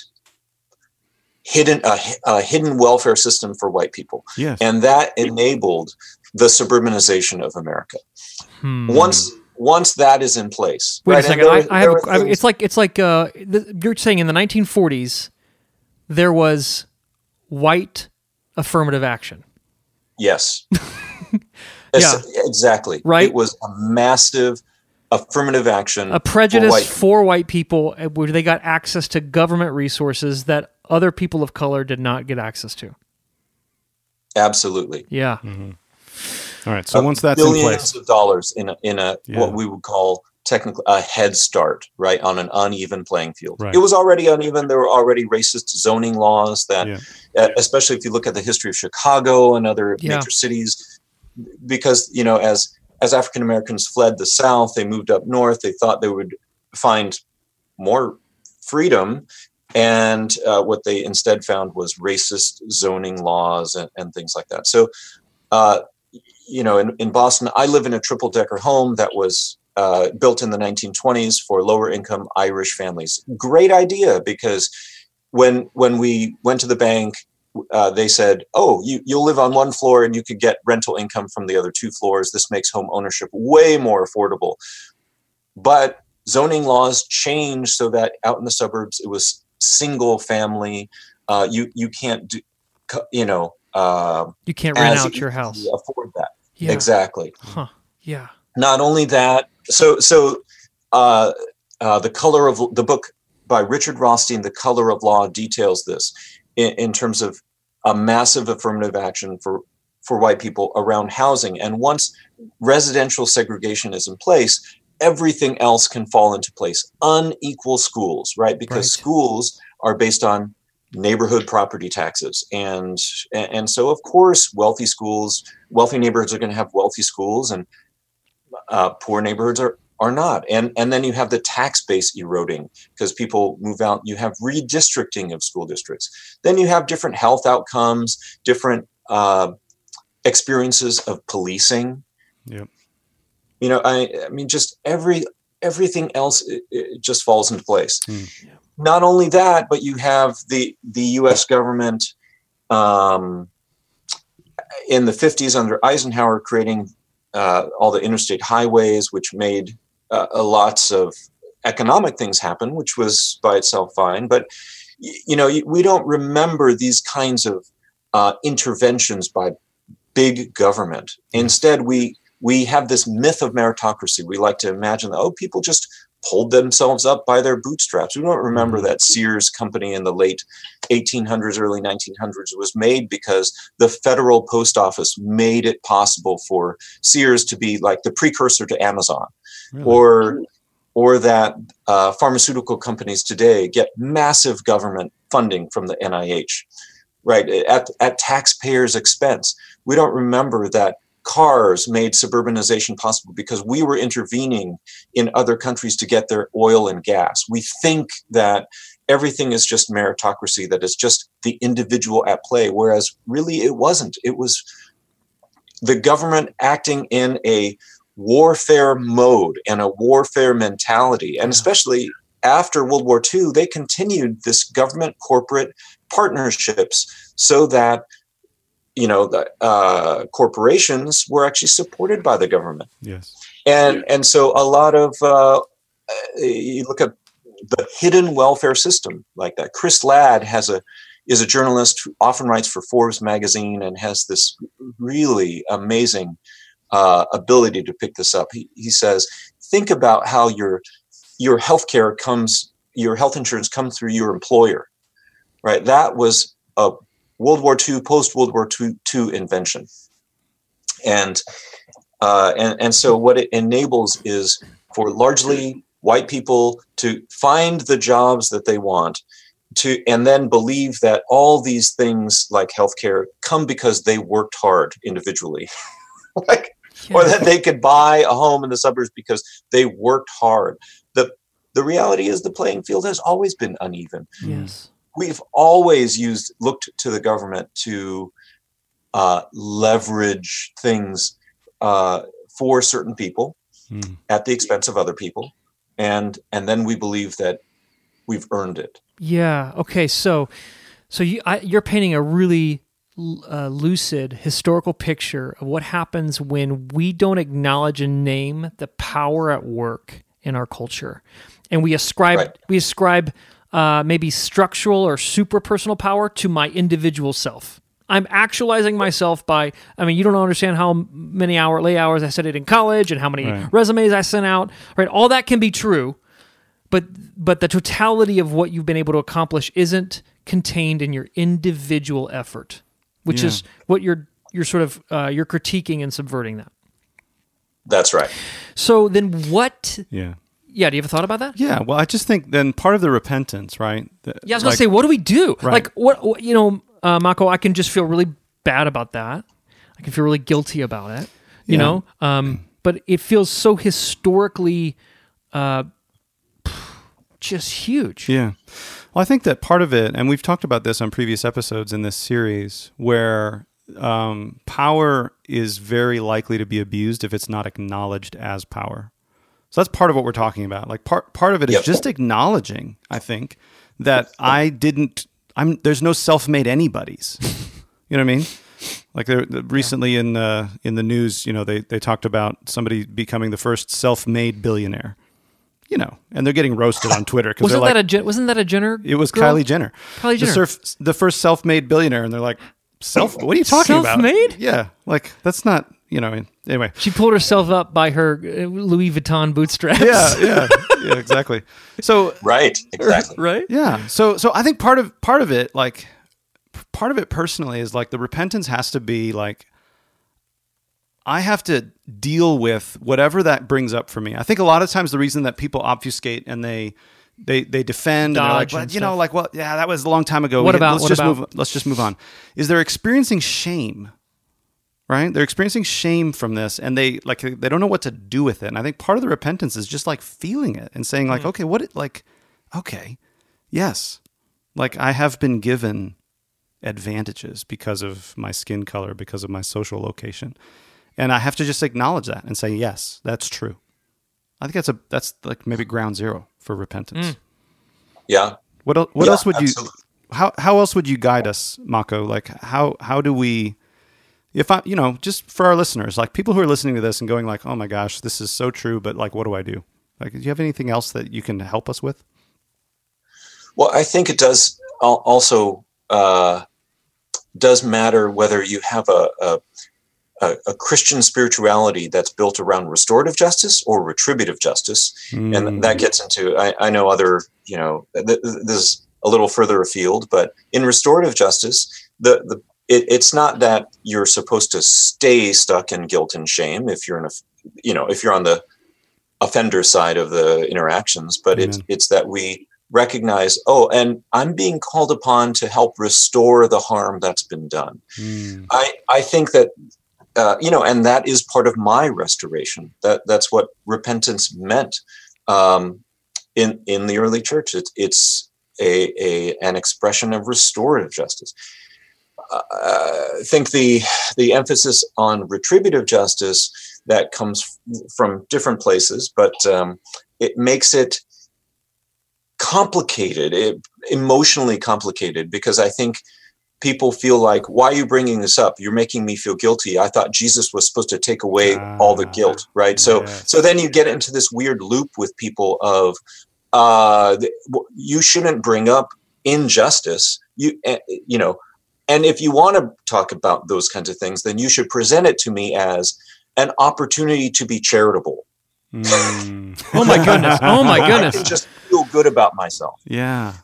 hidden uh, a hidden welfare system for white people. Yes. And that enabled the suburbanization of America. Hmm. Once once that is in place. Wait right? a second, there, I, I have a, I, it's like, it's like uh, th- you're saying in the nineteen forties, there was white affirmative action. Yes. Yeah. Exactly. Right. It was a massive affirmative action. A prejudice for white, for white people, where they got access to government resources that other people of color did not get access to. Absolutely. Yeah. Mm-hmm. All right. So uh, once that's in place, billions of dollars in a, in a yeah. what we would call technically a head start, right, on an uneven playing field. Right. It was already uneven. There were already racist zoning laws that, yeah. uh, especially if you look at the history of Chicago and other yeah. major cities, because, you know, as as African Americans fled the South, they moved up north. They thought they would find more freedom. And uh, what they instead found was racist zoning laws and, and things like that. So, uh, you know, in, in Boston, I live in a triple decker home that was uh, built in the nineteen twenties for lower income Irish families. Great idea, because when when we went to the bank, uh, they said, oh, you, you'll live on one floor and you could get rental income from the other two floors. This makes home ownership way more affordable. But zoning laws changed so that out in the suburbs, it was single family. Uh, you you can't do, you know, uh, you can't rent out your house. Afford that. Yeah. Exactly. Huh. Yeah. Not only that, so so uh, uh, the color of the book by Richard Rothstein, The Color of Law, details this in, in terms of a massive affirmative action for for white people around housing. And once residential segregation is in place, everything else can fall into place. Unequal schools, right? Because right. schools are based on neighborhood property taxes. And, and so, of course, wealthy schools, wealthy neighborhoods are going to have wealthy schools, and uh, poor neighborhoods are, are not. And, and then you have the tax base eroding because people move out. You have redistricting of school districts. Then you have different health outcomes, different uh, experiences of policing. Yep. You know, I, I mean, just every everything else it, it just falls into place. Hmm. Not only that, but you have the the U S government um, in the fifties under Eisenhower creating uh, all the interstate highways, which made uh, lots of economic things happen, which was by itself fine. But you know, we don't remember these kinds of uh, interventions by big government. Instead, we We have this myth of meritocracy. We like to imagine that, oh, people just pulled themselves up by their bootstraps. We don't remember that Sears company in the late eighteen hundreds, early nineteen hundreds was made because the Federal Post Office made it possible for Sears to be like the precursor to Amazon. Really? Or or that uh, pharmaceutical companies today get massive government funding from the N I H, right, at, at taxpayers' expense. We don't remember that cars made suburbanization possible because we were intervening in other countries to get their oil and gas. We think that everything is just meritocracy, that it's just the individual at play, whereas really it wasn't. It was the government acting in a warfare mode and a warfare mentality. And especially after World War Two, they continued this government corporate partnerships so that, you know, the uh, corporations were actually supported by the government. Yes. And and so a lot of, uh, you look at the hidden welfare system like that. Chris Ladd has a is a journalist who often writes for Forbes magazine and has this really amazing uh, ability to pick this up. He, he says, think about how your your healthcare comes, your health insurance comes through your employer, right? That was a World War Two, post-World War Two invention. And, uh, and, and so what it enables is for largely white people to find the jobs that they want, to and then believe that all these things like healthcare come because they worked hard individually. like, yeah. Or that they could buy a home in the suburbs because they worked hard. The, the reality is the playing field has always been uneven. Yes. We've always used looked to the government to uh, leverage things uh, for certain people mm. at the expense of other people, and and then we believe that we've earned it. Yeah. Okay. So, so you I, you're painting a really uh, lucid historical picture of what happens when we don't acknowledge and name the power at work in our culture, and we ascribe right. we ascribe. Uh, maybe structural or super personal power to my individual self. I'm actualizing myself by, I mean, you don't understand how many hour lay hours I studied in college and how many right. resumes I sent out, right? All that can be true, but but the totality of what you've been able to accomplish isn't contained in your individual effort, which yeah. is what you're you're sort of uh, you're critiquing and subverting that. That's right. So then what? Yeah. Yeah, do you have a thought about that? Yeah, well, I just think then part of the repentance, right? The, yeah, I was going to say, what do we do? Right. Like, what, what you know, uh, Mako, I can just feel really bad about that. I can feel really guilty about it, you yeah. know? Um, but it feels so historically uh, just huge. Yeah. Well, I think that part of it, and we've talked about this on previous episodes in this series, where um, power is very likely to be abused if it's not acknowledged as power. So that's part of what we're talking about. Like part part of it is yep. just acknowledging, I think, that I didn't. I'm there's no self-made anybody's. You know what I mean? Like there, recently in uh, in the news, you know, they they talked about somebody becoming the first self-made billionaire. You know, and they're getting roasted on Twitter because wasn't they're that like, a Jen, wasn't that a Jenner? It was girl? Kylie Jenner. Kylie Jenner, the, surf, the first self-made billionaire, and they're like, self. What are you talking self-made? about? Self-made? Yeah, like that's not. You know, anyway. She pulled herself up by her Louis Vuitton bootstraps. Yeah, yeah, yeah, exactly. So right, exactly, right. Yeah. So, so I think part of part of it, like, part of it personally, is like the repentance has to be like, I have to deal with whatever that brings up for me. I think a lot of times the reason that people obfuscate and they they they defend, and they're like, well, you know, like, well, yeah, that was a long time ago. What we, about? Let's what just about? move. Let's just move on. Is they're experiencing shame. Right? They're experiencing shame from this, and they like they don't know what to do with it. And I think part of the repentance is just like feeling it and saying like, mm. okay, what it like, okay, yes, like I have been given advantages because of my skin color, because of my social location, and I have to just acknowledge that and say, yes, that's true. I think that's a that's like maybe ground zero for repentance. Mm. Yeah. What el- what yeah, else would absolutely. you? How how else would you guide us, Mako? Like how how do we? If I, you know, just for our listeners, like people who are listening to this and going like, oh my gosh, this is so true, but like, what do I do? Like, do you have anything else that you can help us with? Well, I think it does also uh, does matter whether you have a, a, a, a Christian spirituality that's built around restorative justice or retributive justice. Mm. And that gets into, I, I know other, you know, th- th- this is a little further afield, but in restorative justice, the, the it, it's not that you're supposed to stay stuck in guilt and shame if you're in a, you know, if you're on the offender side of the interactions, but Amen. it's it's that we recognize, oh, and I'm being called upon to help restore the harm that's been done. Mm. I, I think that, uh, you know, and that is part of my restoration. That that's what repentance meant um, in in the early church. It's it's a, a an expression of restorative justice. Uh, I think the the emphasis on retributive justice that comes from different places, but um, it makes it complicated, it, emotionally complicated, because I think people feel like, why are you bringing this up? You're making me feel guilty. I thought Jesus was supposed to take away uh, all the guilt, right? So, yes. so then you get into this weird loop with people of, uh, you shouldn't bring up injustice. You, you know, and if you want to talk about those kinds of things, then you should present it to me as an opportunity to be charitable. Mm. Oh my goodness! Oh my goodness! I can just feel good about myself. Yeah.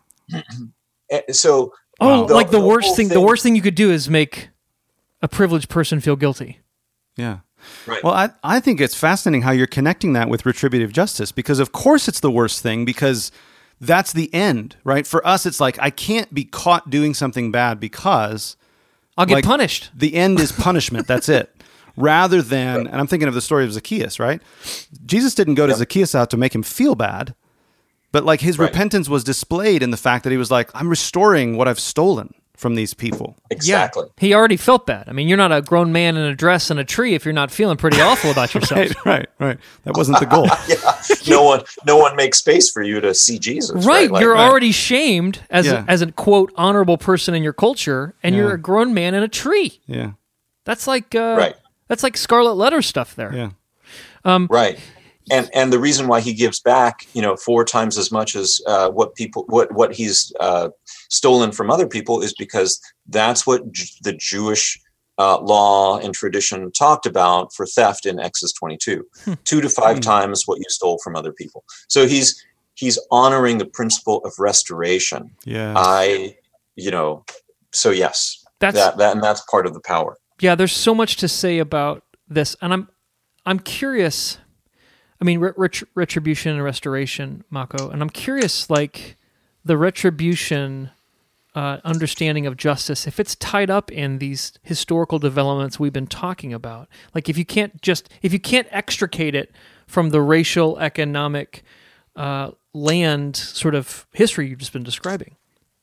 So, oh, the, like the, the worst thing, thing. The worst thing you could do is make a privileged person feel guilty. Yeah. Right. Well, I I think it's fascinating how you're connecting that with retributive justice, because of course it's the worst thing, because that's the end, right? For us, it's like, I can't be caught doing something bad because I'll get like, punished. The end is punishment. That's it. Rather than, and I'm thinking of the story of Zacchaeus, right? Jesus didn't go to yep. Zacchaeus out to make him feel bad, but like his right. repentance was displayed in the fact that he was like, I'm restoring what I've stolen from these people. Exactly. Yeah, he already felt bad. I mean, you're not a grown man in a dress and a tree if you're not feeling pretty awful about yourself. right, right, right. That wasn't the goal. yeah. No one, no one makes space for you to see Jesus. Right. right? Like, you're right. already shamed as yeah. a, as a quote honorable person in your culture, and yeah. you're a grown man in a tree. Yeah. That's like uh, right. That's like Scarlet Letter stuff there. Yeah. Um, right. And and the reason why he gives back, you know, four times as much as uh, what people what what he's uh, stolen from other people is because that's what J- the Jewish uh, law and tradition talked about for theft in Exodus twenty-two, hmm. two to five hmm. times what you stole from other people. So he's he's honoring the principle of restoration. Yeah. I, you know, so yes, that's that, that and that's part of the power. Yeah, there's so much to say about this, and I'm I'm curious. I mean, ret- retribution and restoration, Mako, and I'm curious, like the retribution uh, understanding of justice, if it's tied up in these historical developments we've been talking about. Like, if you can't just if you can't extricate it from the racial, economic, uh, land sort of history you've just been describing.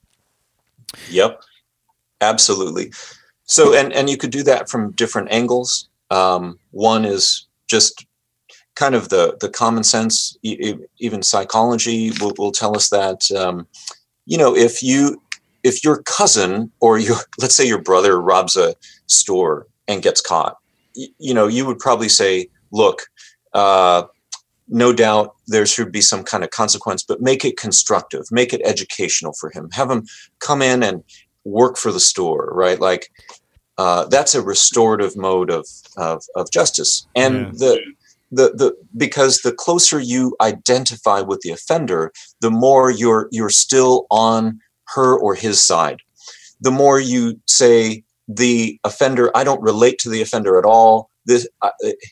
Yep, absolutely. So, and, and you could do that from different angles. Um, one is just kind of the, the common sense, e- even psychology will, will tell us that, um, you know, if you, if your cousin or your, let's say your brother robs a store and gets caught, you, you know, you would probably say, look, uh, no doubt there should be some kind of consequence, but make it constructive, make it educational for him. Have him come in and work for the store, right? Like uh, that's a restorative mode of of, of justice, and yeah. the the the because the closer you identify with the offender, the more you're you're still on her or his side. The more you say the offender, I don't relate to the offender at all. This uh,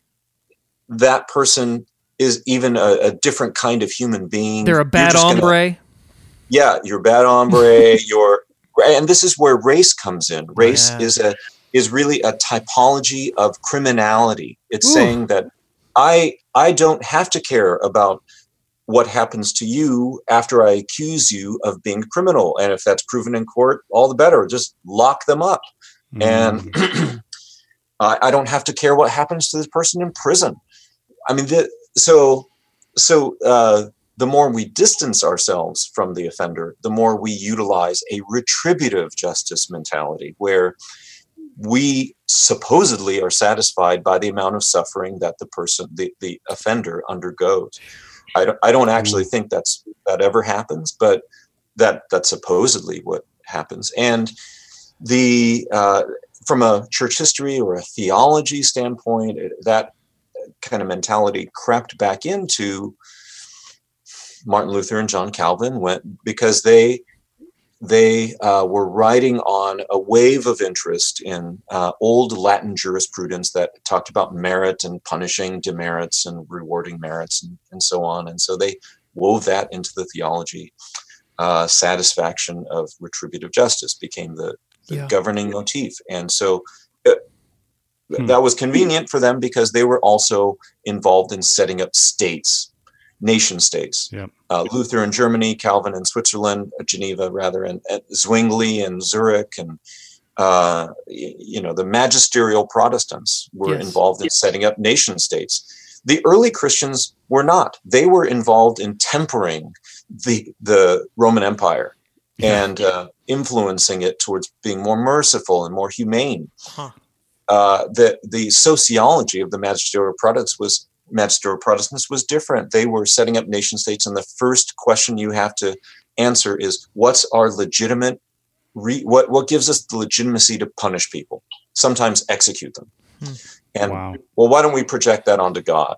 that person is even a, a different kind of human being. They're a bad hombre. Gonna, yeah, you're a bad hombre. You're And this is where race comes in. Race yeah. is a is really a typology of criminality. It's Ooh. saying that I I don't have to care about what happens to you after I accuse you of being criminal. And if that's proven in court, all the better. Just lock them up. Mm. And I, I don't have to care what happens to this person in prison. I mean, the, so so. Uh, the more we distance ourselves from the offender, the more we utilize a retributive justice mentality where we supposedly are satisfied by the amount of suffering that the person, the, the offender undergoes. I don't, I don't actually think that's, that ever happens, but that that's supposedly what happens. And the, uh, from a church history or a theology standpoint, it, that kind of mentality crept back into Martin Luther and John Calvin, went because they they uh, were riding on a wave of interest in uh, old Latin jurisprudence that talked about merit and punishing demerits and rewarding merits and, and so on. And so they wove that into the theology. Uh, satisfaction of retributive justice became the, the yeah. governing motif. And so uh, hmm. that was convenient for them because they were also involved in setting up states, nation states. Yep. Uh, Luther in Germany, Calvin in Switzerland, Geneva rather, and, and Zwingli in Zurich, and uh, you know the magisterial Protestants were yes. involved in yes. setting up nation states. The early Christians were not. They were involved in tempering the the Roman Empire yeah. and uh, influencing it towards being more merciful and more humane. Huh. Uh, the the sociology of the magisterial Protestants was magisterial Protestants was different. They were setting up nation states, and the first question you have to answer is, what's our legitimate, re- what, what gives us the legitimacy to punish people, sometimes execute them. Hmm. And wow. well, why don't we project that onto God?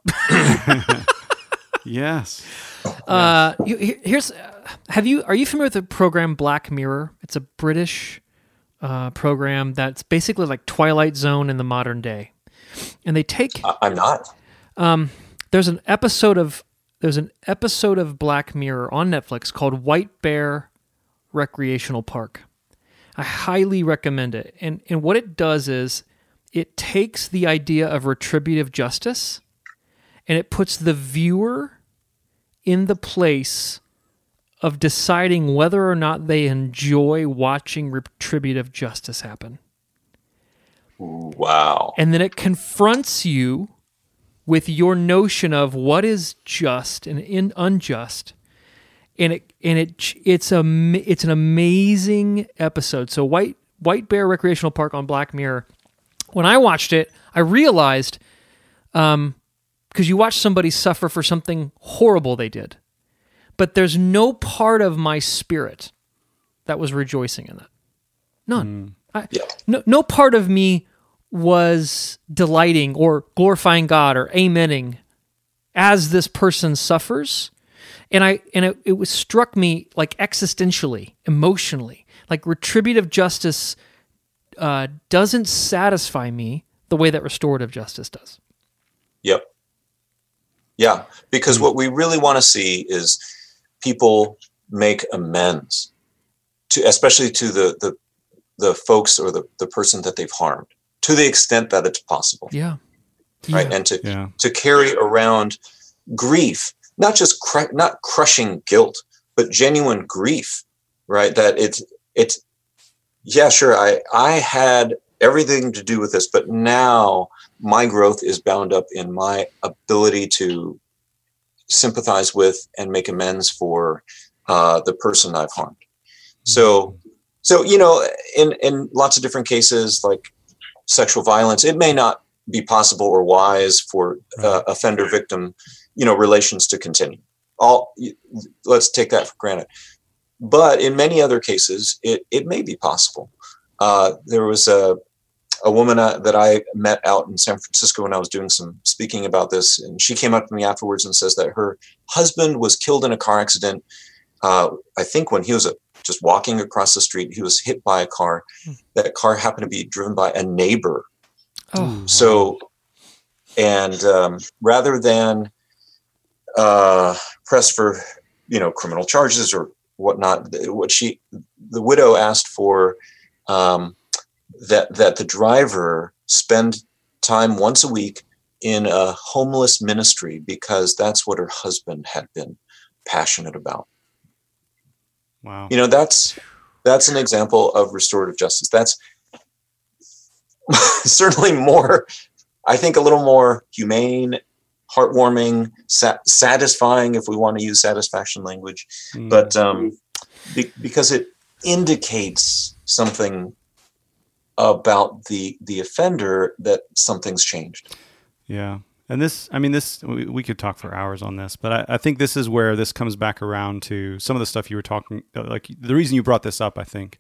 Yes. Uh, you, here's, have you, are you familiar with the program Black Mirror? It's a British uh, program that's basically like Twilight Zone in the modern day. And they take... Uh, I'm not. Um, there's an episode of there's an episode of Black Mirror on Netflix called White Bear Recreational Park. I highly recommend it. And and what it does is it takes the idea of retributive justice and it puts the viewer in the place of deciding whether or not they enjoy watching retributive justice happen. Wow. And then it confronts you with your notion of what is just and in unjust, and it and it it's a it's an amazing episode. So White White Bear Recreational Park on Black Mirror. When I watched it, I realized, um, because you watch somebody suffer for something horrible they did, but there's no part of my spirit that was rejoicing in that. None. Mm. I, yeah. No no part of me was delighting or glorifying God or amening as this person suffers. And I and it, it was struck me like existentially, emotionally, like retributive justice uh, doesn't satisfy me the way that restorative justice does. Yep. Yeah, because what we really want to see is people make amends to, especially to the the, the folks or the, the person that they've harmed, to the extent that it's possible. Yeah. Right. Yeah. And to, yeah. to carry around grief, not just, cr- not crushing guilt, but genuine grief, right? That it's, it's, yeah, sure. I, I had everything to do with this, but now my growth is bound up in my ability to sympathize with and make amends for uh, the person I've harmed. So, so, you know, in, in lots of different cases, like sexual violence, it may not be possible or wise for uh, offender victim, you know, relations to continue. All let's take that for granted. But in many other cases, it, it may be possible. Uh, there was a, a woman uh, that I met out in San Francisco when I was doing some speaking about this. And she came up to me afterwards and says that her husband was killed in a car accident. Uh, I think when he was a just walking across the street, he was hit by a car. That car happened to be driven by a neighbor. Oh, so, and um, rather than uh, press for, you know, criminal charges or whatnot, what she, the widow asked for um, that that the driver spend time once a week in a homeless ministry because that's what her husband had been passionate about. Wow. You know, that's that's an example of restorative justice. That's certainly more, I think, a little more humane, heartwarming, sa- satisfying, if we want to use satisfaction language. Mm. But um, be- because it indicates something about the the offender that something's changed. Yeah. And this, I mean, this, we, we could talk for hours on this, but I, I think this is where this comes back around to some of the stuff you were talking, like the reason you brought this up, I think,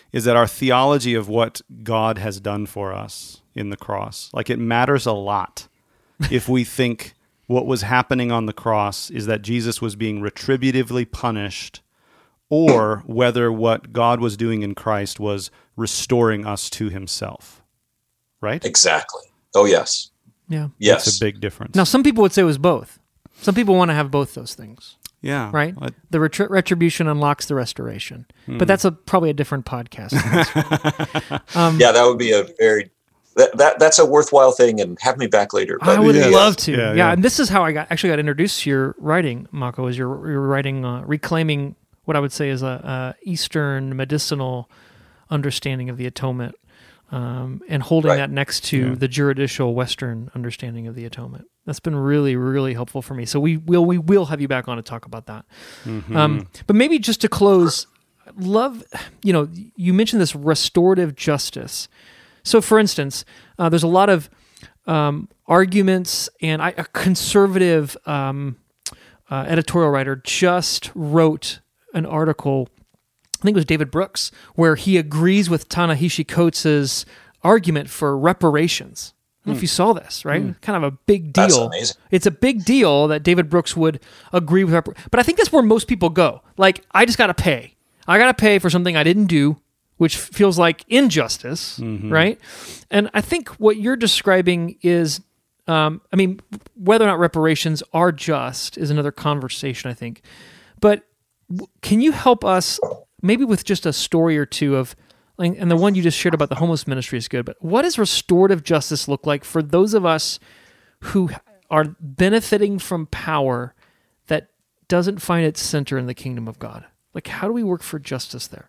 is that our theology of what God has done for us in the cross, like it matters a lot if we think what was happening on the cross is that Jesus was being retributively punished, or whether what God was doing in Christ was restoring us to himself. Right? Exactly. Oh, yes. Yeah. Yes. That's a big difference. Now, some people would say it was both. Some people want to have both those things. Yeah. Right? I, the retri- retribution unlocks the restoration. Hmm. But that's a, probably a different podcast. um, yeah, that would be a very... That, that That's a worthwhile thing, and have me back later. But I would yes. love to. Yeah, Yeah, yeah. and this is how I got actually got introduced to your writing, Mako, is you're, you're writing, uh, reclaiming what I would say is a, a Eastern medicinal understanding of the atonement, um, and holding Right. that next to Yeah. the juridical Western understanding of the atonement. That's been really, really helpful for me. So we will we will have you back on to talk about that. Mm-hmm. Um, but maybe just to close, love, you know, you mentioned this restorative justice. So, for instance, uh, there's a lot of um, arguments, and I, a conservative um, uh, editorial writer just wrote an article, I think it was David Brooks, where he agrees with Ta-Nehisi Coates' argument for reparations. I don't know if you saw this, right? Kind of a big deal. That's amazing. It's a big deal that David Brooks would agree with repar- but I think that's where most people go. Like, I just got to pay. I got to pay for something I didn't do, which feels like injustice, Mm-hmm. right? And I think what you're describing is, um, I mean, whether or not reparations are just is another conversation, I think. But w- can you help us maybe with just a story or two of, like, and the one you just shared about the homeless ministry is good, but what does restorative justice look like for those of us who are benefiting from power that doesn't find its center in the kingdom of God? Like, how do we work for justice there?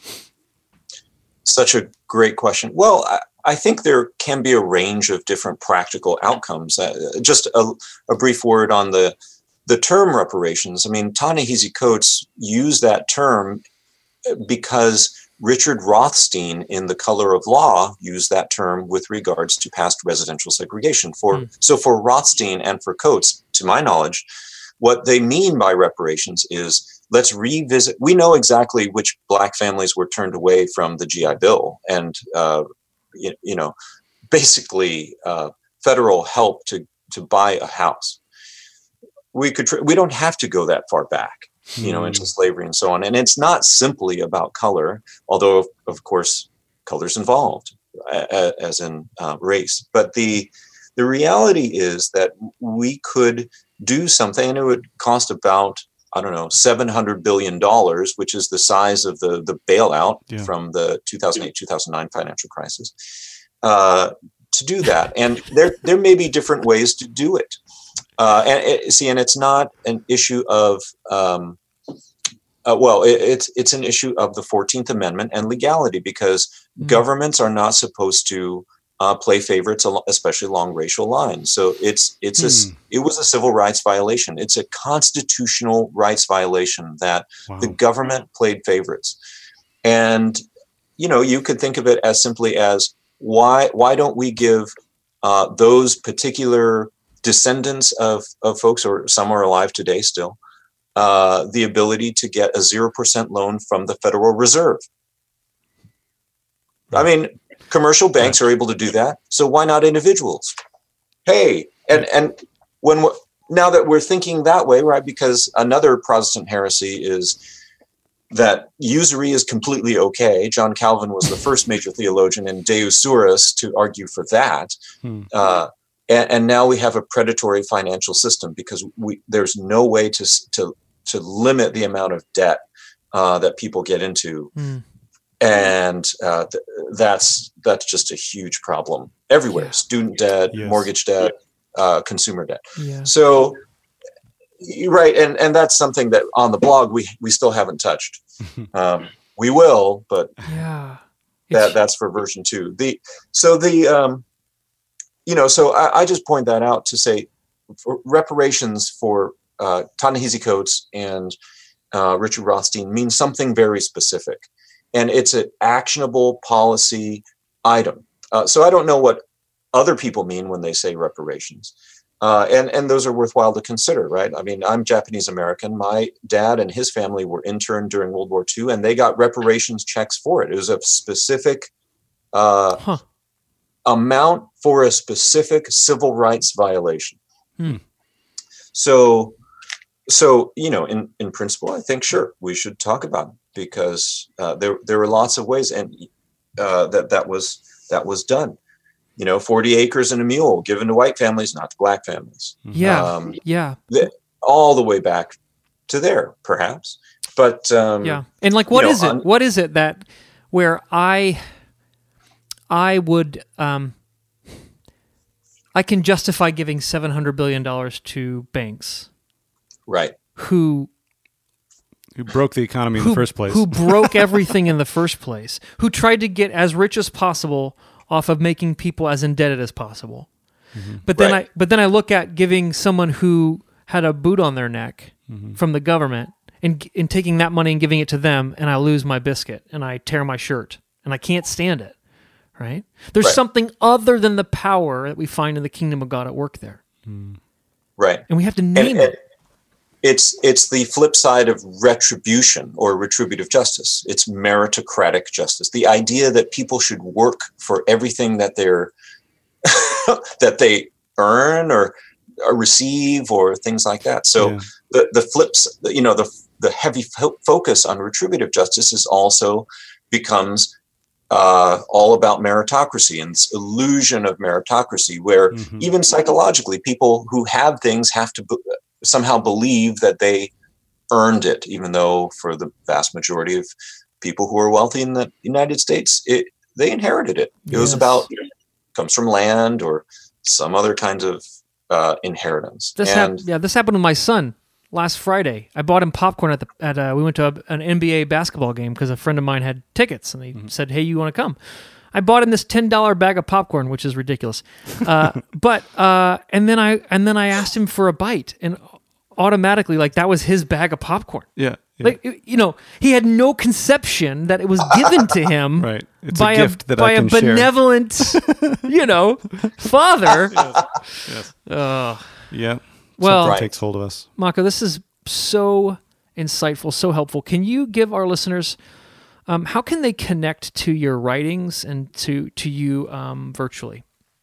Such a great question. Well, I, I think there can be a range of different practical outcomes. Uh, just a, a brief word on the the term reparations. I mean, Ta-Nehisi Coates used that term because Richard Rothstein in The Color of Law used that term with regards to past residential segregation. For mm. So for Rothstein and for Coates, to my knowledge, what they mean by reparations is, let's revisit. We know exactly which Black families were turned away from the G I Bill and, uh, you, you know, basically uh, federal help to to buy a house. We could. Tr- we don't have to go that far back, you know, mm. into slavery and so on. And it's not simply about color, although of, of course color's involved, uh, as in uh, race. But the the reality is that we could do something, and it would cost about, I don't know, seven hundred billion dollars, which is the size of the, the bailout yeah. from the two thousand eight two thousand nine financial crisis, uh, to do that. And there there may be different ways to do it. Uh, and it, see, and it's not an issue of, um, uh, well, it, it's it's an issue of the fourteenth Amendment and legality, because mm-hmm. governments are not supposed to Uh, play favorites, especially along racial lines. So it's it's hmm. a it was a civil rights violation. It's a constitutional rights violation that wow. the government played favorites. And you know, you could think of it as simply as why why don't we give uh, those particular descendants of of folks, or some are alive today still, uh, the ability to get a zero percent loan from the Federal Reserve? I mean, commercial banks are able to do that, so why not individuals? Hey, and and when we're, now that we're thinking that way, right? Because another Protestant heresy is that usury is completely okay. John Calvin was the first major theologian in Deus Iuris to argue for that, hmm. uh, and, and now we have a predatory financial system because we there's no way to to to limit the amount of debt uh, that people get into. Hmm. And uh, th- that's that's just a huge problem everywhere. Yeah. Student debt, yes. mortgage debt, uh, consumer debt. Yeah. So, you're right, and and that's something that on the blog we we still haven't touched. Um, we will, but yeah, that that's for version two. The so the um, you know, so I, I just point that out to say for reparations for uh, Ta-Nehisi Coates and uh, Richard Rothstein means something very specific. And it's an actionable policy item. Uh, so I don't know what other people mean when they say reparations. Uh, and, and those are worthwhile to consider, right? I mean, I'm Japanese American. My dad and his family were interned during World War Two, and they got reparations checks for it. It was a specific uh, huh. amount for a specific civil rights violation. Hmm. So, so you know, in, in principle, I think, sure, we should talk about it, because uh, there there were lots of ways and uh, that that was that was done. You know, forty acres and a mule given to white families, not to black families. Yeah, um, yeah. The, all the way back to there, perhaps. But um, yeah, and like, what is know, it? on, what is it that where I, I would, um, I can justify giving seven hundred billion dollars to banks, right? Who. Who broke the economy in who, the first place? Who broke everything in the first place? Who tried to get as rich as possible off of making people as indebted as possible. Mm-hmm. But then right. I but then I look at giving someone who had a boot on their neck mm-hmm. from the government and and taking that money and giving it to them, and I lose my biscuit and I tear my shirt and I can't stand it. Right? There's right. something other than the power that we find in the kingdom of God at work there. Mm. Right. And we have to name and, it. And it's it's the flip side of retribution or retributive justice. It's meritocratic justice. The idea that people should work for everything that they're that they earn or, or receive or things like that. So yeah. the the flips, you know, the the heavy fo- focus on retributive justice is also becomes uh, all about meritocracy and this illusion of meritocracy, where mm-hmm. even psychologically, people who have things have to be- somehow believe that they earned it, even though for the vast majority of people who are wealthy in the United States, it, they inherited it. It yes. was about, you know, comes from land or some other kinds of uh, inheritance. This and, hap- yeah, this happened with my son last Friday. I bought him popcorn at the at uh, we went to a, an N B A basketball game because a friend of mine had tickets, and he mm-hmm. said, "Hey, you want to come?" I bought him this ten dollar bag of popcorn, which is ridiculous. Uh, but uh, and then I and then I asked him for a bite, and automatically, like, that was his bag of popcorn. Yeah, yeah. Like, you know, he had no conception that it was given to him right. It's by a gift a that by I can a benevolent, share. you know, father. yes. Yes. Uh, yeah. Well, Something takes hold of us. Mako, this is so insightful, so helpful. Can you give our listeners, um, how can they connect to your writings and to to you um, virtually?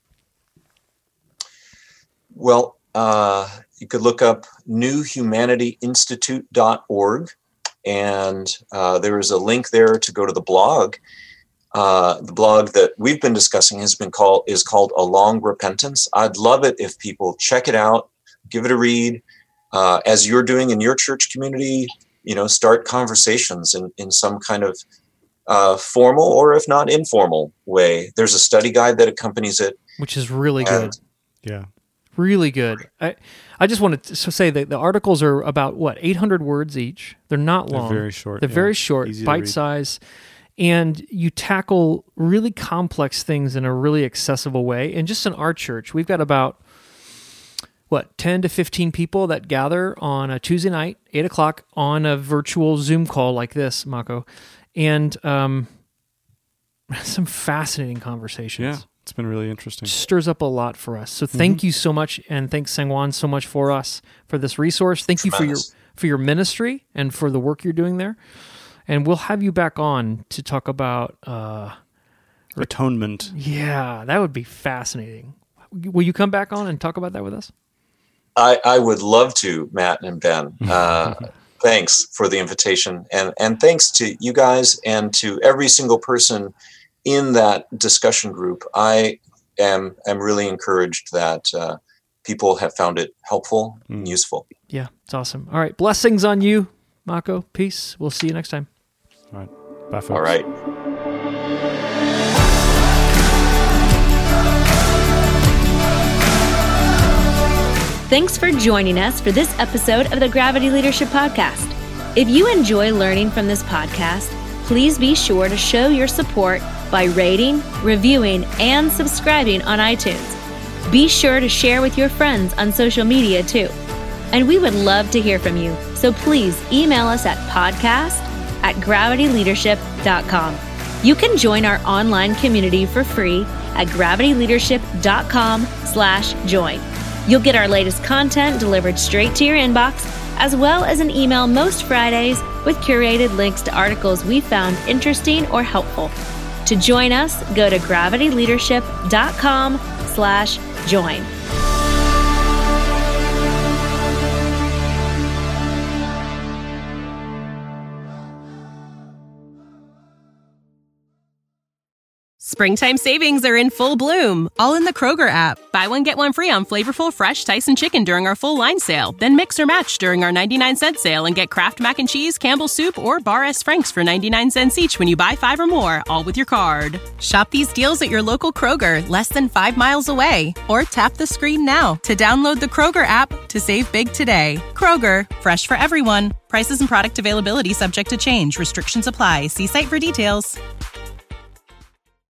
Well, uh, you could look up new humanity institute dot org, and uh, there is a link there to go to the blog. Uh, the blog that we've been discussing has been called is called A Long Repentance. I'd love it if people check it out, give it a read, uh, as you're doing in your church community. You know, start conversations in, in some kind of uh, formal or if not informal way. There's a study guide that accompanies it, which is really good. Yeah. Really good. I, I just wanted to say that the articles are about, what, eight hundred words each. They're not long. They're very short. They're yeah. very short, bite size, and you tackle really complex things in a really accessible way. And just in our church, we've got about, what, ten to fifteen people that gather on a Tuesday night, eight o'clock, on a virtual Zoom call like this, Mako. And um, some fascinating conversations. Yeah. It's been really interesting. Stirs up a lot for us. So thank mm-hmm. you so much, and thanks Sangwan so much for us for this resource. Thank Tremendous. you for your for your ministry and for the work you're doing there. And we'll have you back on to talk about uh, atonement. Yeah, that would be fascinating. Will you come back on and talk about that with us? I, I would love to, Matt and Ben. Uh, thanks for the invitation, and and thanks to you guys and to every single person in that discussion group. I am am really encouraged that uh, people have found it helpful mm. and useful. Yeah, it's awesome. All right, blessings on you, Mako. Peace. We'll see you next time. All right. Bye, folks. All right. Thanks for joining us for this episode of the Gravity Leadership Podcast. If you enjoy learning from this podcast, please be sure to show your support by rating, reviewing, and subscribing on iTunes. Be sure to share with your friends on social media too. And we would love to hear from you, so please email us at podcast at gravity leadership dot com. You can join our online community for free at gravity leadership dot com slash join. You'll get our latest content delivered straight to your inbox, as well as an email most Fridays with curated links to articles we found interesting or helpful. To join us, go to gravityleadership.com slash join. Springtime savings are in full bloom, all in the Kroger app. Buy one, get one free on flavorful, fresh Tyson chicken during our full line sale. Then mix or match during our ninety-nine cent sale and get Kraft Mac and Cheese, Campbell's Soup, or Bar S. Frank's for ninety-nine cents each when you buy five or more, all with your card. Shop these deals at your local Kroger, less than five miles away. Or tap the screen now to download the Kroger app to save big today. Kroger, fresh for everyone. Prices and product availability subject to change. Restrictions apply. See site for details.